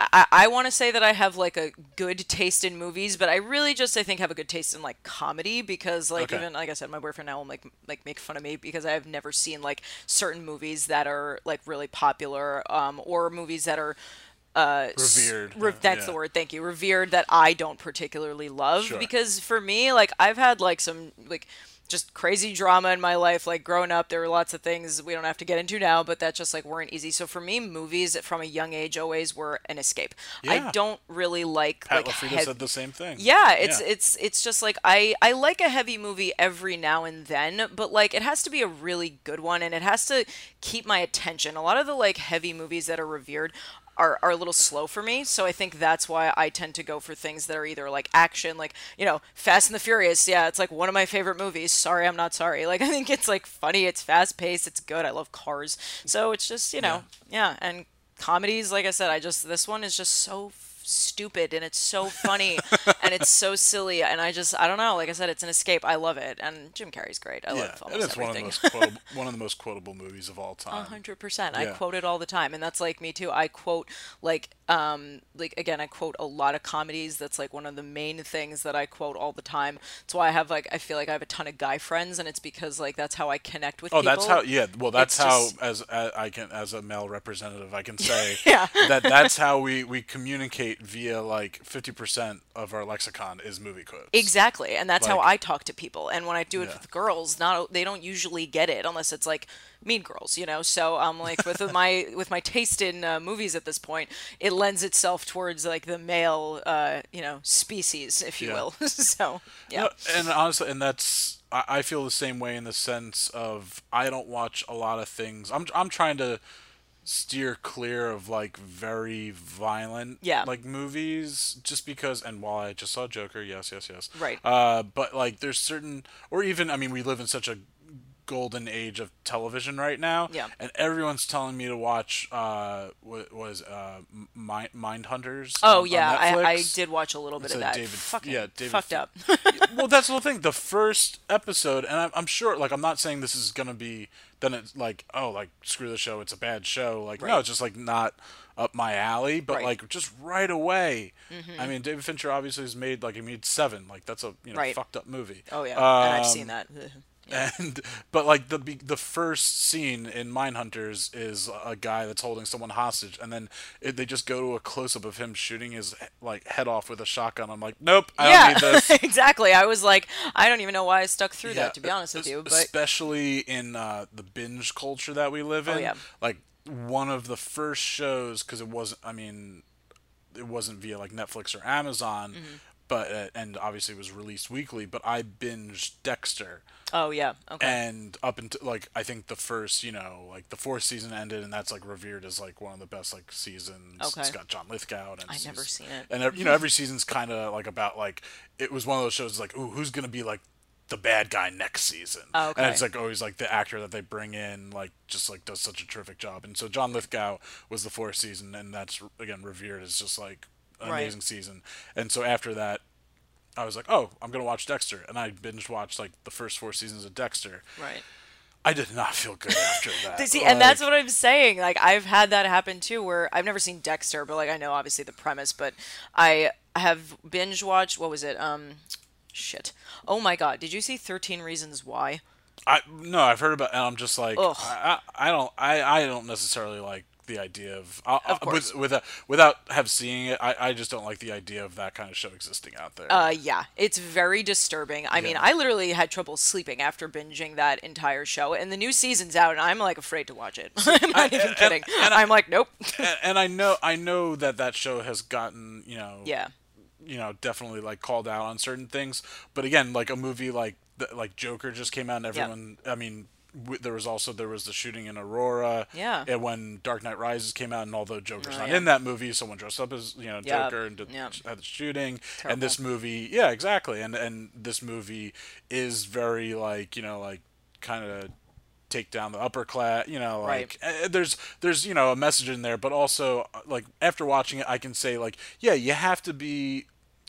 I, I want to say that I have like a good taste in movies, but I really just I think have a good taste in like comedy because like Okay. even like I said, my boyfriend now will like like make fun of me because I have never seen like certain movies that are like really popular, um, or movies that are uh s- Revered. re- uh, that's yeah. the word, thank you, revered, that I don't particularly love. Sure. Because for me, like I've had like some like just crazy drama in my life. Like growing up, there were lots of things we don't have to get into now, but that just like weren't easy. So for me, movies from a young age always were an escape. Yeah. I don't really like Pat like LaFrida heav- said the same thing. yeah, it's it's it's just like I I like a heavy movie every now and then, but like it has to be a really good one and it has to keep my attention. A lot of the like heavy movies that are revered are, are a little slow for me, so I think that's why I tend to go for things that are either like action, like, you know, Fast and the Furious. Yeah, it's like one of my favorite movies. Sorry, I'm not sorry. Like I think it's like funny, it's fast paced, it's good. I love cars. So it's just, you know, yeah, and comedies, like I said, I just this one is just so f- stupid and it's so funny and it's so silly and I just I don't know, like I said, it's an escape. I love it, and Jim Carrey's great. I Yeah, love and almost it's one of the everything. most quotable, one of the most quotable movies of all A time. hundred percent. I Yeah. quote it all the time, and that's like me too. I quote like um like again, I quote a lot of comedies. That's like one of the main things that I quote all the time. That's why I have like I feel like I have a ton of guy friends, and it's because like that's how I connect with Oh, people. that's how. Yeah, well, that's It's how. just- As, as I can, as a male representative, I can say Yeah. that that's how we we communicate via like fifty percent of our lexicon is movie quotes. Exactly, and that's how Like- I talk to people. And when I do it Yeah. with girls, not they don't usually get it unless it's like Mean Girls, you know. So um, like with my with my taste in uh, movies at this point, it lends itself towards like the male, uh, you know, species, if you Yeah. will. So yeah, No, and honestly, and that's I, I feel the same way in the sense of I don't watch a lot of things. I'm I'm trying to steer clear of like very violent Yeah. like movies just because, and while I just saw Joker, yes yes yes, Right. uh but like there's certain, or even, I mean, we live in such a golden age of television right now, Yeah. and everyone's telling me to watch uh what was uh mind Mindhunters Oh on- on yeah, I, I Netflix. did watch a little bit It's of a that. David- Fucking yeah, David fucked F- up. Well, that's the whole thing. The first episode, and I'm, I'm sure, like, I'm not saying this is gonna be, then it's like, oh, like, screw the show, it's a bad show. Like, no, Right. it's just like not up my alley. But Right. like, just right away. I mean, David Fincher obviously has made like he made Seven. Like, that's a you know Right. fucked up movie. Oh yeah, and I've Um, seen that. And but like the be- the first scene in Mindhunters is a guy that's holding someone hostage, and then it, they just go to a close up of him shooting his like head off with a shotgun. I'm like, nope, I Yeah, don't need this. exactly. I was like, I don't even know why I stuck through Yeah, that, to be honest with es- you. But especially in uh, the binge culture that we live in. Oh, yeah. Like one of the first shows, because it wasn't. I mean, it wasn't via like Netflix or Amazon, Mm-hmm. but uh, and obviously it was released weekly. But I binged Dexter. oh yeah, okay. And up until like I think the first, you know, like the fourth season ended, and that's like revered as like one of the best like seasons. Okay. It's got John Lithgow, and I've it's- never seen it. And ev- you know, every season's kind of like about like it was one of those shows like, ooh, who's gonna be like the bad guy next season? Oh, okay. And it's like always like the actor that they bring in like just like does such a terrific job. And so John Lithgow was the fourth season, and that's again revered as just like an Right. amazing season. And so after that, I was like, oh, I'm gonna watch Dexter, and I binge watched like the first four seasons of Dexter. Right. I did not feel good after that. See, and that's Like, what I'm saying. Like, I've had that happen too, where I've never seen Dexter, but like I know obviously the premise. But I have binge watched. What was it? Um, shit. Oh my God! Did you see thirteen Reasons Why? I no, I've heard about, and I'm just like, Ugh. I, I, I don't, I, I don't necessarily like the idea of, uh, Of course. with, without, without have seeing it, I, I just don't like the idea of that kind of show existing out there. Uh, yeah, it's very disturbing. I mean, Yeah. I literally had trouble sleeping after binging that entire show, and the new season's out, and I'm like afraid to watch it. I'm not even and- kidding. and I- I'm like, nope. and, and I know, I know that that show has gotten, you know, Yeah. you know, definitely like called out on certain things. But again, like a movie like the, like Joker just came out, and Yeah. everyone, I mean, w- there was also there was the shooting in Aurora. Yeah. And when Dark Knight Rises came out, and although Joker's Oh, not yeah. in that movie, someone dressed up as you know Yeah. Joker and did, Yeah. had the shooting. Terrible. And this movie, yeah, exactly. And and this movie is very like you know like kind of take down the upper class, you know, like Right. uh, there's there's you know a message in there, but also uh, like after watching it, I can say like yeah, you have to be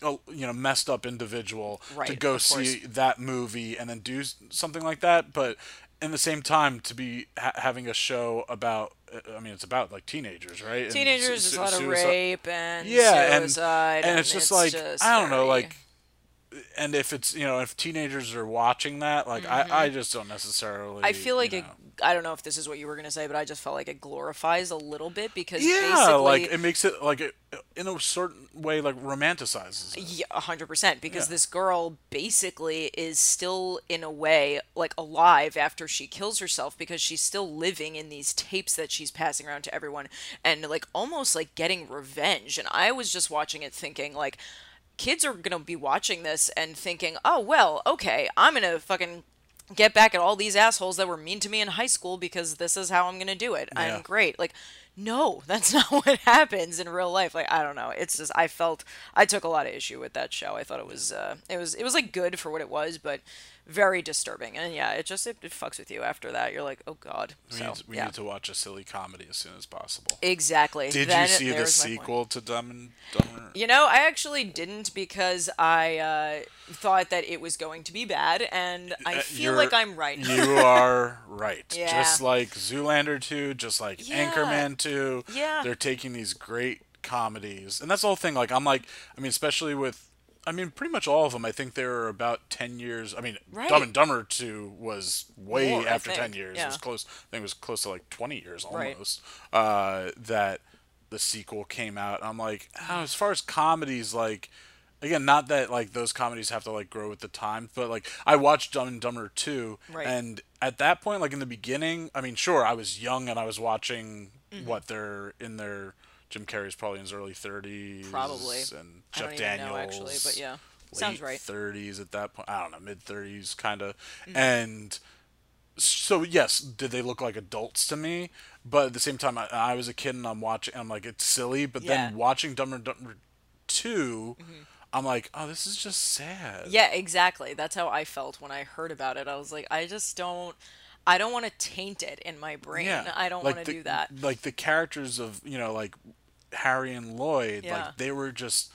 a you know messed up individual to Right, go of see course. that movie and then do s- something like that. But in the same time, to be ha- having a show about, uh, I mean, it's about like teenagers, right? And Teenagers, su- there's a su- lot of suicide- rape and Yeah, and suicide, and it's just like just I don't know, very- like, and if it's you know if teenagers are watching that, like I I just don't necessarily. Mm-hmm. I feel like you it. know. I don't know if this is what you were gonna say, but I just felt like it glorifies a little bit because Yeah, basically, like it makes it like it, in a certain way like romanticizes it. yeah, a hundred percent. Because Yeah. this girl basically is still in a way like alive after she kills herself because she's still living in these tapes that she's passing around to everyone and like almost like getting revenge. And I was just watching it thinking like, kids are gonna be watching this and thinking, oh well, okay, I'm gonna fucking get back at all these assholes that were mean to me in high school because this is how I'm gonna do it. Yeah. I'm great. Like, no, that's not what happens in real life. Like, I don't know. It's just I felt I took a lot of issue with that show. I thought it was uh, it was it was like good for what it was, but very disturbing. And yeah, it just it, it fucks with you after that. You're like, oh god. We, So need, to, we yeah, need to watch a silly comedy as soon as possible. exactly. Did Then you see the there's my point. sequel to Dumb and Dumber? You know, I actually didn't because I uh, thought that it was going to be bad, and I Uh, feel you're- like I'm right. You are right. Yeah. Just like Zoolander two, just like Yeah. Anchorman two. Yeah. They're taking these great comedies. And that's the whole thing. Like, I'm like, I mean, especially with, I mean, pretty much all of them, I think they were about ten years. I mean, Right. Dumb and Dumber two was way More, I after ten think. years. Yeah. It was close, I think it was close to like twenty years Right. almost. Uh, that the sequel came out. I'm like, oh, as far as comedies, like, again, not that like those comedies have to like grow with the time, but like I watched Dumb and Dumber two, Right. and at that point, like in the beginning, I mean, sure, I was young and I was watching Mm-hmm. what they're in their Jim Carrey's probably in his early thirties, Probably. and I Jeff don't even Daniels know actually, but yeah, late sounds right. thirties at that point. I don't know, mid thirties, kind of, Mm-hmm. and. So yes, did they look like adults to me? But at the same time, I, I was a kid and I'm watching. I'm like, it's silly. But Yeah. then watching Dumber and Dumber two, I'm like, oh, this is just sad. Yeah, exactly. That's how I felt when I heard about it. I was like, I just don't. I don't want to taint it in my brain. I don't Like want to the- do that. Like the characters of you know, like Harry and Lloyd, Yeah. like they were just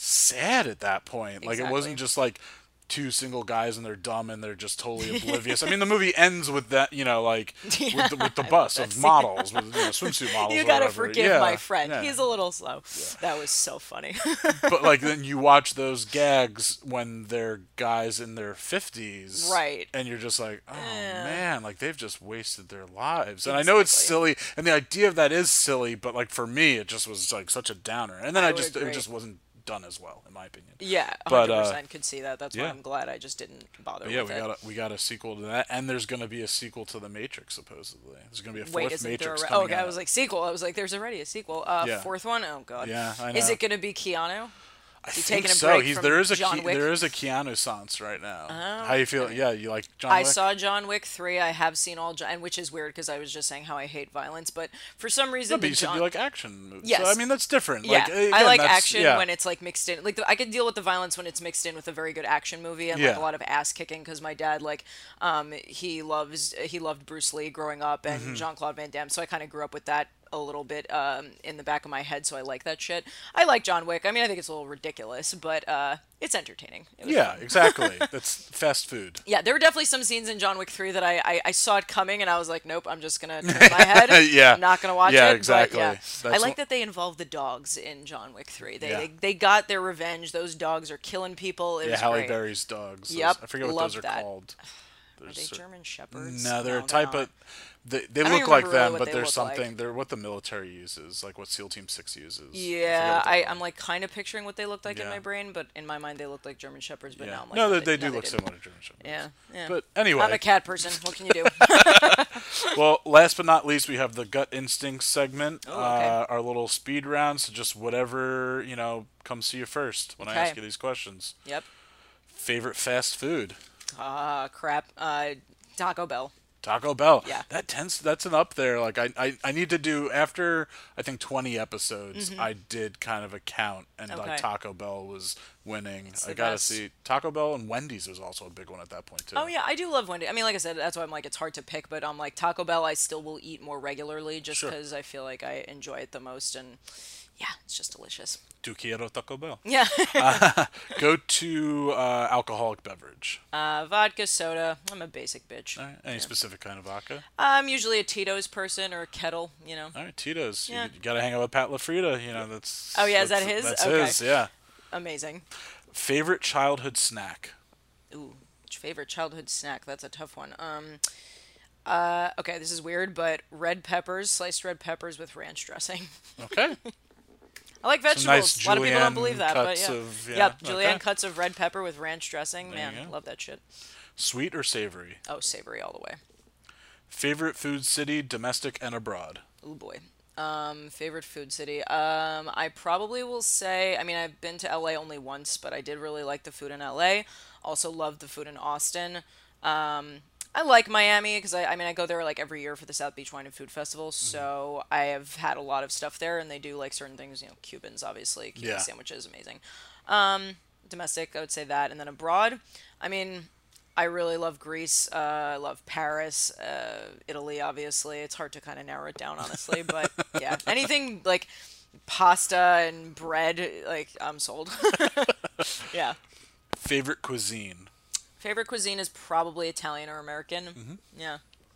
sad at that point. Like it wasn't Exactly. just like two single guys and they're dumb and they're just totally oblivious. I mean, the movie ends with that, you know, like with the, with the bus of models, with you know, swimsuit models. You or gotta whatever. forgive Yeah, my friend. yeah. He's a little slow. That was so funny. But like then you watch those gags when they're guys in their fifties, Right. And you're just like, oh Eh. man, like they've just wasted their lives. And I know it's silly, and the idea of that is silly, but like for me, it just was like such a downer. And then I I, would just agree. it just wasn't done as well, in my opinion. Yeah, But, one hundred uh, percent could see that. That's why yeah. I'm glad I just didn't bother But yeah, with we it. got a, we got a sequel to that, and there's going to be a sequel to the Matrix supposedly. There's going to be a Wait, fourth isn't there Matrix a... coming Oh, okay, out. I was like, sequel. I was like, there's already a sequel. Uh, Yeah. Fourth one? Oh, God. Yeah, I Is know. it going to be Keanu? I he think taking a so. break He's from there is a John Ke- Wick? there is a Keanu sans right now. Oh, How you feel? okay. Yeah, you like John I Wick? saw John Wick three. I have seen all, John, and which is weird because I was just saying how I hate violence, but for some reason, No, but the you said John... you like action movies. Yes. So, I mean, that's different. Yeah, Like, again, I like that's- action yeah. when it's like mixed in. Like the, I can deal with the violence when it's mixed in with a very good action movie and Yeah. like a lot of ass kicking because my dad like um he loves he loved Bruce Lee growing up and Mm-hmm. Jean Claude Van Damme, so I kind of grew up with that a little bit um in the back of my head, so I like that shit. I like John Wick. I mean, I think it's a little ridiculous, but uh it's entertaining. It was Yeah, fun. exactly. That's fast food. Yeah, there were definitely some scenes in John Wick three that I, I, I saw it coming and I was like, nope, I'm just gonna turn my head. Yeah. I'm not gonna watch Yeah, it. exactly. But yeah, That's I like what- that they involved the dogs in John Wick three. They, Yeah. they they got their revenge. Those dogs are killing people. It Yeah, was Halle great. Berry's dogs. Those- Yep, I forget what loved those are that. called. Are There's they cer- German shepherds? No, they're a they're type not. of. They, they I don't look even like remember really them, what but they there's look something. like. They're what the military uses, like what SEAL Team Six uses. Yeah, forget what I, they're I'm like kind of picturing what they looked like in Yeah. my brain, but in my mind they looked like German shepherds. But Yeah. now I'm like, no, they, they, they no, do look didn't. similar to German Shepherds. Yeah, yeah. But anyway, I'm a cat person. What can you do? well, last but not least, we have the gut instinct segment. Oh, okay. uh, our little speed round. So just whatever you know comes to you first when I Okay. ask you these questions. Yep. Favorite fast food? Ah, crap. Uh, Taco Bell. Taco Bell. Yeah. That tends that's an up there. Like I, I, I need to do after I think twenty episodes I did kind of a count and Mm-hmm. Okay. like Taco Bell was winning. It's I the gotta best. see Taco Bell and Wendy's was also a big one at that point too. Oh yeah, I do love Wendy. I mean, like I said, that's why I'm like it's hard to pick, but I'm like Taco Bell. I still will eat more regularly just Sure. because I feel like I enjoy it the most. And Yeah, it's just delicious. Tu quiero Taco Bell. Yeah. Go to uh, alcoholic beverage. uh, vodka, soda. I'm a basic bitch. All right. Any specific kind of vodka? I'm usually a Tito's person or a Kettle, you know. All right, Tito's. Yeah. You, you got to hang out with Pat LaFrida. You know, that's. Oh, yeah, is that's- that his? That's Okay. his, yeah. Amazing. Favorite childhood snack? Ooh, favorite childhood snack. That's a tough one. Um, uh, okay, this is weird, but red peppers, sliced red peppers with ranch dressing. Okay. I like vegetables. nice a lot of people don't julienne believe that, but cuts yeah. of- yeah, Yep, julienne okay. cuts of red pepper with ranch dressing. you Man, go. love that shit. Sweet or savory? Oh, savory all the way. Favorite food city, domestic and abroad? Oh boy. Um, favorite food city. Um, I probably will say. I mean, I've been to L A only once, but I did really like the food in L A. Also loved the food in Austin. Um, I like Miami because I, I mean I go there like every year for the South Beach Wine and Food Festival, so I have had a lot of stuff there, and they do like certain things. You know, Cubans obviously, Cuban Yeah. sandwiches, amazing. Um, domestic, I would say that, and then abroad. I mean, I really love Greece. Uh, I love Paris, uh, Italy. Obviously, it's hard to kind of narrow it down, honestly, but yeah, anything like pasta and bread, like I'm sold. Yeah. Favorite cuisine? Favorite cuisine is probably Italian or American. Yeah.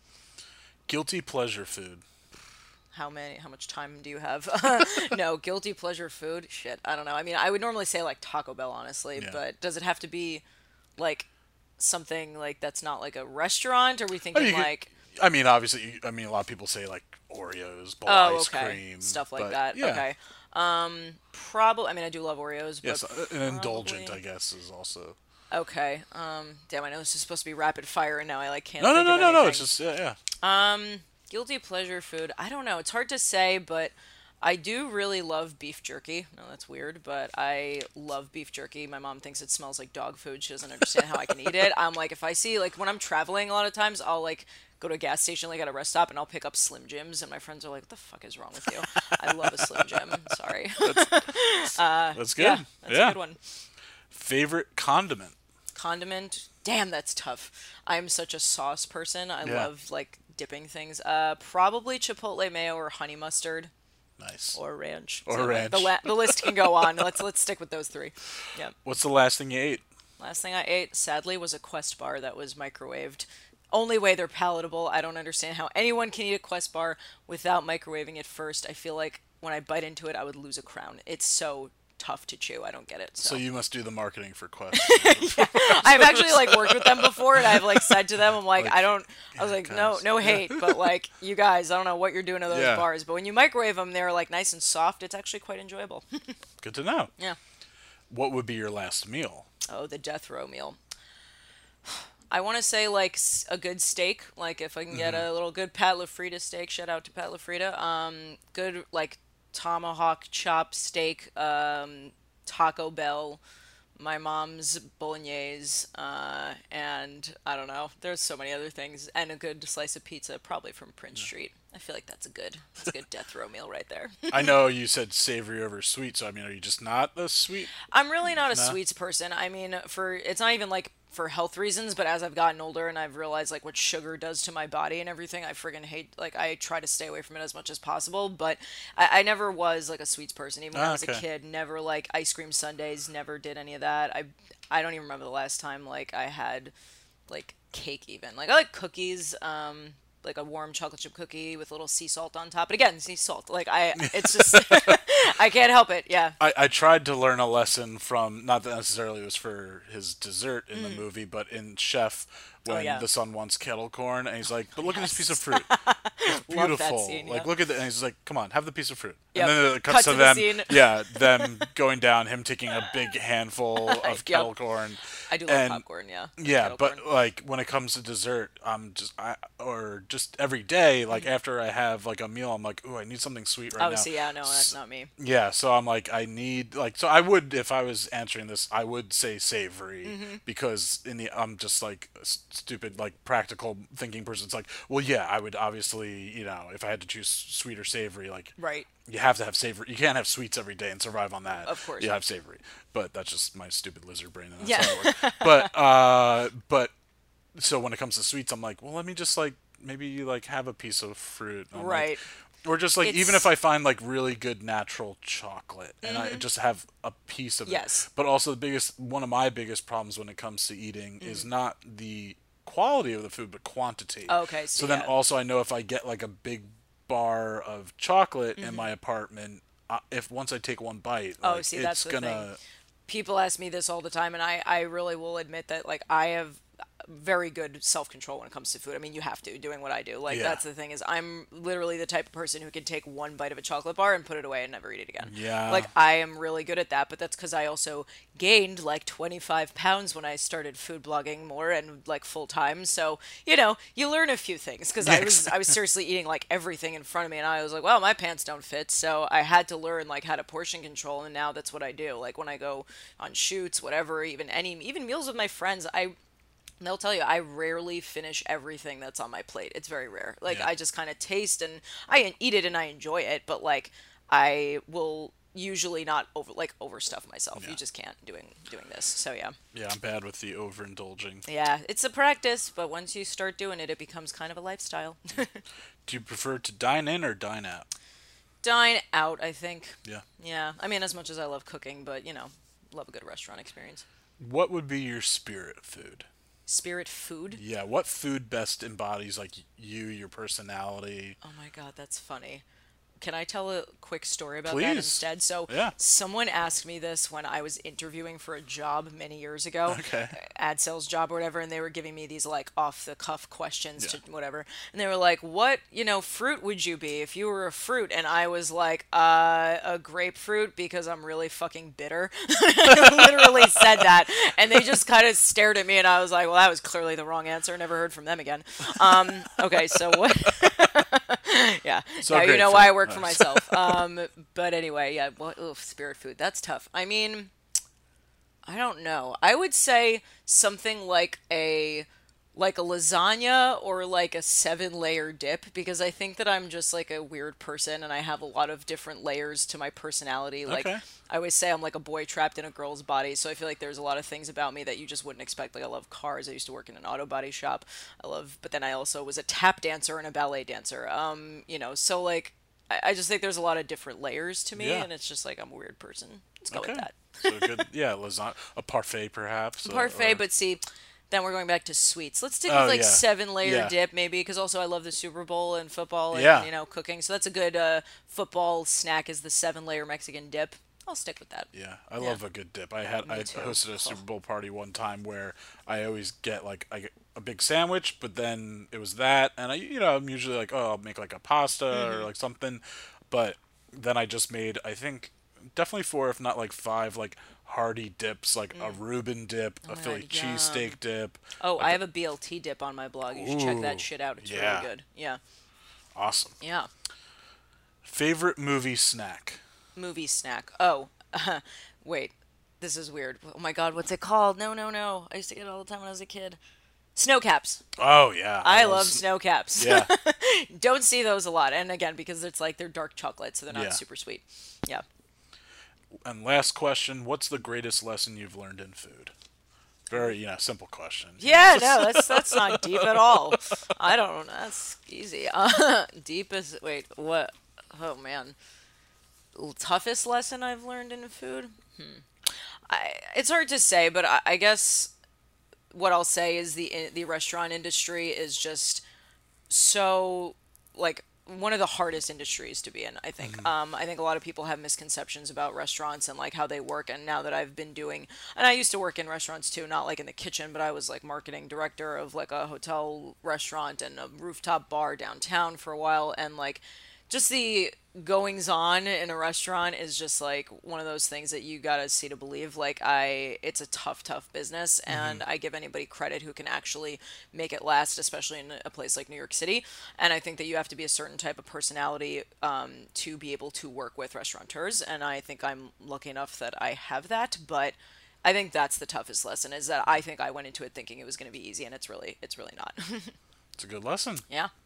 Guilty pleasure food? How many? How much time do you have? No, guilty pleasure food. Shit, I don't know. I mean, I would normally say like Taco Bell, honestly, Yeah. but does it have to be like something like that's not like a restaurant? Or are we thinking you could- like I mean, obviously, you- I mean, a lot of people say like Oreos, bowl oh, ice okay, cream, stuff like but, that? Yeah. Okay. Um, probably. I mean, I do love Oreos, but Yes, uh, an indulgent, probably- I guess, is also. okay. Um, damn, I know this is supposed to be rapid fire, and now I like can't. No, no, think no, of no, no. anything. It's just yeah, yeah. Um, guilty pleasure food. I don't know. It's hard to say, but I do really love beef jerky. No, that's weird, but I love beef jerky. My mom thinks it smells like dog food. She doesn't understand how I can eat it. I'm like, if I see, like, when I'm traveling a lot of times, I'll, like, go to a gas station, like, at a rest stop, and I'll pick up Slim Jims, and my friends are like, what the fuck is wrong with you? I love a Slim Jim. Sorry. That's good. yeah, that's yeah. a good one. Favorite condiment? Condiment. Damn, that's tough. I'm such a sauce person. I Yeah. love, like, dipping things. Uh, probably Chipotle mayo or honey mustard. Nice. Or ranch. Or So, ranch. The, la- the list can go on. Let's let's stick with those three. Yeah. What's the last thing you ate? Last thing I ate, sadly, was a Quest bar that was microwaved. Only way they're palatable. I don't understand how anyone can eat a Quest bar without microwaving it first. I feel like when I bite into it, I would lose a crown. It's so tough to chew. I don't get it. So, So you must do the marketing for Quest. I've actually like worked with them before, and I've like said to them, I'm like, Like, I don't. I was like, no, guys. no hate, but like, you guys, I don't know what you're doing to those Yeah. bars, but when you microwave them, they're like nice and soft. It's actually quite enjoyable. Good to know. Yeah. What would be your last meal? Oh, the death row meal. I want to say like s- a good steak. Like if I can get a little good Pat LaFrida steak. Shout out to Pat LaFrida. Um, good like tomahawk chop steak. Um, Taco Bell. My mom's bolognese. Uh, and I don't know. There's so many other things. And a good slice of pizza, probably from Prince Street. I feel like that's a good, that's a good death row meal right there. I know you said savory over sweet, so I mean, are you just not a sweet? I'm really not a No? sweets person. I mean, for it's not even like for health reasons, but as I've gotten older and I've realized like what sugar does to my body and everything, I friggin' hate. Like I try to stay away from it as much as possible. But I, I never was like a sweets person, even when Ah, I was a okay. kid. Never like ice cream sundaes. Never did any of that. I I don't even remember the last time like I had like cake even. Like I like cookies. Um. Like a warm chocolate chip cookie with a little sea salt on top. But again, sea salt. Like I, it's just, I can't help it. Yeah. I, I tried to learn a lesson from, not that necessarily it was for his dessert in Mm. the movie, but in Chef, when Oh, yeah. the son wants kettle corn, and he's like, but look at this piece of fruit. It's Love that beautiful. scene, Like, yeah. look at it. And he's like, come on, have the piece of fruit. Yep. And then it cuts Cut to, to the them, scene. yeah, them going down, him taking a big handful of Yep. kettle corn. I do love and, popcorn. Yeah. Yeah, Kettle but corn. like when it comes to dessert, I'm just I or just every day, like Mm-hmm. after I have like a meal, I'm like, ooh, I need something sweet right Oh, now. see, yeah, no, that's not me. Yeah, so I'm like, I need like, so I would, if I was answering this, I would say savory Mm-hmm. because in the, I'm just like a s- stupid, like practical thinking person. It's like, well, yeah, I would obviously, you know, if I had to choose sweet or savory, like, Right. you have to have savory. You can't have sweets every day and survive on that. Of course. You have savory, but that's just my stupid lizard brain. And that's Yeah. how it works. But uh, but so when it comes to sweets, I'm like, well, let me just like maybe like have a piece of fruit. And I'm like- Right. Or just like even It's- if I find like really good natural chocolate and I just have a piece of Yes. it. But also the biggest one of my biggest problems when it comes to eating is not the quality of the food but quantity. Okay, So so then yeah. also I know if I get like a big bar of chocolate Mm-hmm. in my apartment, uh, if once I take one bite, Oh, like, see, it's that's the gonna thing. People ask me this all the time, and I, I really will admit that, like, I have very good self-control when it comes to food. I mean, you have to, doing what I do. Like, Yeah. that's the thing is I'm literally the type of person who can take one bite of a chocolate bar and put it away and never eat it again. Yeah. Like, I am really good at that, but that's because I also gained, like, twenty-five pounds when I started food blogging more and, like, full-time. So, you know, you learn a few things, because I was I was seriously eating, like, everything in front of me, and I was like, well, my pants don't fit, so I had to learn, like, how to portion control, and now that's what I do. Like, when I go on shoots, whatever, even any, even meals with my friends, I they'll tell you I rarely finish everything that's on my plate. It's very rare. Like, Yeah. I just kind of taste and I eat it and I enjoy it, but like I will usually not over like overstuff myself. Yeah. You just can't doing doing this. So yeah. Yeah, I'm bad with the overindulging. Yeah, it's a practice, but once you start doing it, it becomes kind of a lifestyle. Do you prefer to dine in or dine out? Dine out, I think. Yeah. Yeah. I mean, as much as I love cooking, but you know, love a good restaurant experience. What would be your spirit food? Spirit food. Yeah, what food best embodies like you, your personality? Oh my god, that's funny. Can I tell a quick story about that Please. instead? So, Yeah. someone asked me this when I was interviewing for a job many years ago, Okay. ad sales job or whatever, and they were giving me these like off the cuff questions Yeah. to whatever, and they were like, "What, you know, fruit would you be if you were a fruit?" And I was like, "Uh, a grapefruit because I'm really fucking bitter." I literally said that, and they just kind of stared at me, and I was like, "Well, that was clearly the wrong answer. Never heard from them again." Um, okay, so what? Yeah. So now you know why I work grapefruit. for Nice. myself. Um, but anyway, yeah. Well, ugh, spirit food. That's tough. I mean, I don't know. I would say something like a like a lasagna or like a seven layer dip, because I think that I'm just like a weird person and I have a lot of different layers to my personality. Like Okay. I always say I'm like a boy trapped in a girl's body, so I feel like there's a lot of things about me that you just wouldn't expect. Like I love cars. I used to work in an auto body shop. I love, but then I also was a tap dancer and a ballet dancer. Um, you know, so like I, I just think there's a lot of different layers to me, Yeah. and it's just like I'm a weird person. Let's go Okay. with that. So good. Yeah, lasagna, a parfait perhaps. or- Parfait, or- but see, then we're going back to sweets. Let's stick Oh, with like yeah. seven layer Yeah. dip maybe, because also I love the Super Bowl and football and Yeah. you know cooking. So that's a good uh, football snack is the seven layer Mexican dip. I'll stick with that. Yeah, I love a good dip. I had I too. hosted a Super Bowl party one time where I always get like I get a big sandwich, but then it was that, and I you know I'm usually like oh I'll make like a pasta Mm-hmm. or like something, but then I just made I think definitely four if not like five like hearty dips like a Reuben dip, a my Philly God, yum. cheesesteak dip. Oh, I have a B L T dip on my blog. You should check Ooh, that shit out. It's yeah. really good. Yeah. Awesome. Yeah. Favorite movie snack? Movie snack. Oh, wait. This is weird. Oh my god, what's it called? No, no, no. I used to get it all the time when I was a kid. Snow caps. Oh yeah, I love s- snow caps. Yeah, Don't see those a lot. And again, because it's like they're dark chocolate, so they're not Yeah. super sweet. Yeah. and last question: what's the greatest lesson you've learned in food? Very yeah, simple question. Yeah, no, that's that's not deep at all. I don't. That's easy. Uh, deep is wait. What? Oh man. Toughest lesson I've learned in food. Hmm. I, it's hard to say, but I, I guess what I'll say is the the restaurant industry is just so like one of the hardest industries to be in. I think. Um, I think a lot of people have misconceptions about restaurants and like how they work. And now that I've been doing, and I used to work in restaurants too, not like in the kitchen, but I was like marketing director of like a hotel restaurant and a rooftop bar downtown for a while, and like just the goings on in a restaurant is just like one of those things that you gotta see to believe. Like I, it's a tough, tough business, and I give anybody credit who can actually make it last, especially in a place like New York City. And I think that you have to be a certain type of personality um, to be able to work with restaurateurs, and I think I'm lucky enough that I have that. But I think that's the toughest lesson, is that I think I went into it thinking it was going to be easy, and it's really, it's really not. It's a good lesson. Yeah. It's a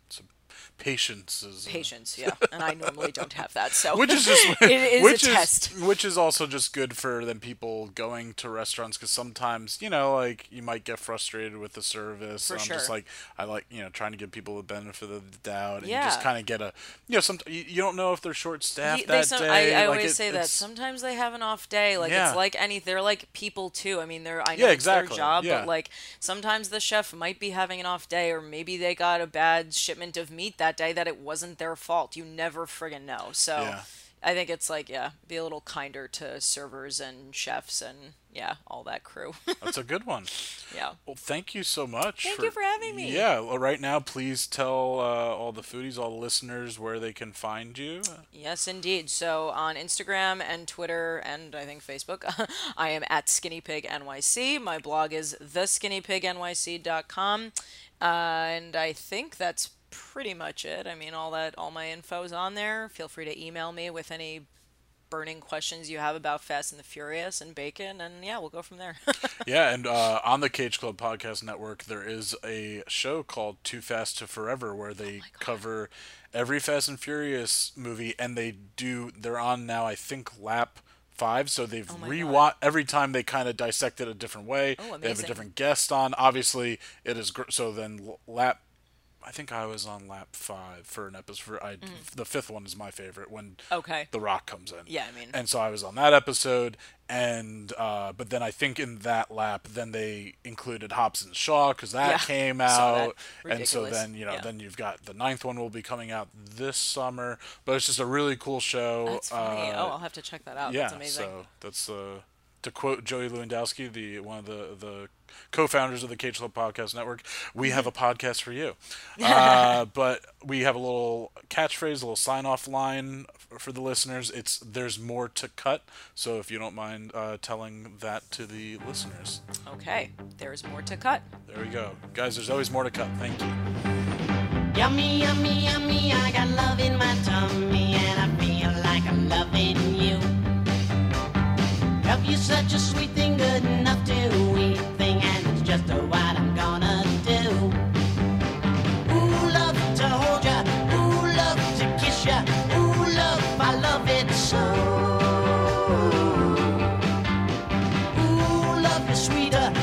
patience is uh, Patience, yeah. And I normally don't have that, so which is just it is which a is test. which is also just good for them people going to restaurants, because sometimes, you know, like you might get frustrated with the service. For I'm sure. just like, I like, you know, trying to give people the benefit of the doubt, and Yeah. you just kind of get a, you know, some you, you don't know if they're short staffed Ye- that they some, day. I, I like always it- say that it's- sometimes they have an off day. Like Yeah. it's like any, they're like people too. I mean, they're I know Yeah, it's their exactly. job, Yeah. but like sometimes the chef might be having an off day, or maybe they got a bad shipment of meat that day that it wasn't their fault. You never friggin' know. So Yeah. I think it's like, yeah, be a little kinder to servers and chefs and yeah, all that crew. That's a good one. Yeah. Well, thank you so much. Thank you for having me. Yeah. Well, right now, please tell uh, all the foodies, all the listeners, where they can find you. Yes, indeed. So on Instagram and Twitter and I think Facebook, I am at Skinny Pig N Y C. My blog is the skinny pig N Y C dot com. Uh, and I think that's pretty much it. I mean, all that, all my info's on there. Feel free to email me with any burning questions you have about Fast and the Furious and bacon, and yeah, we'll go from there. Yeah, and uh, on the Cage Club Podcast Network, there is a show called Too Fast to Forever, where they cover every Fast and Furious movie, and they do. They're on now, I think, lap five, so they've Oh my rewatched every time. They kind of dissect it a different way. Oh, They have a amazing. different guest on. Obviously, it is gr- so. Then l- lap. I think I was on lap five for an episode. For I, the fifth one is my favorite when Mm. Okay. The Rock comes in. Yeah, I mean- And so I was on that episode, and uh, but then I think in that lap, then they included Hobbs and Shaw because that Yeah, came saw that. out, and so Ridiculous. then you know Yeah. then you've got the ninth one will be coming out this summer, but it's just a really cool show. That's funny. Uh, Oh, I'll have to check that out. yeah, That's amazing. so that's uh, to quote Joey Lewandowski, the one of the the co-founders of the Cage Club Podcast Network. We have a podcast for you, uh, but we have a little catchphrase, a little sign-off line f- for the listeners. It's "There's more to cut." So if you don't mind uh, telling that to the listeners, Okay, there's more to cut. there we go, guys. There's always more to cut. Thank you. Yummy, yummy, yummy, I got love in my tummy and I feel like I'm loving you. Love you such a sweet thing, good enough to eat thing, and it's just a what I'm gonna do. Ooh, love to hold ya, ooh, love to kiss ya, ooh, love, I love it so. Ooh, love is sweeter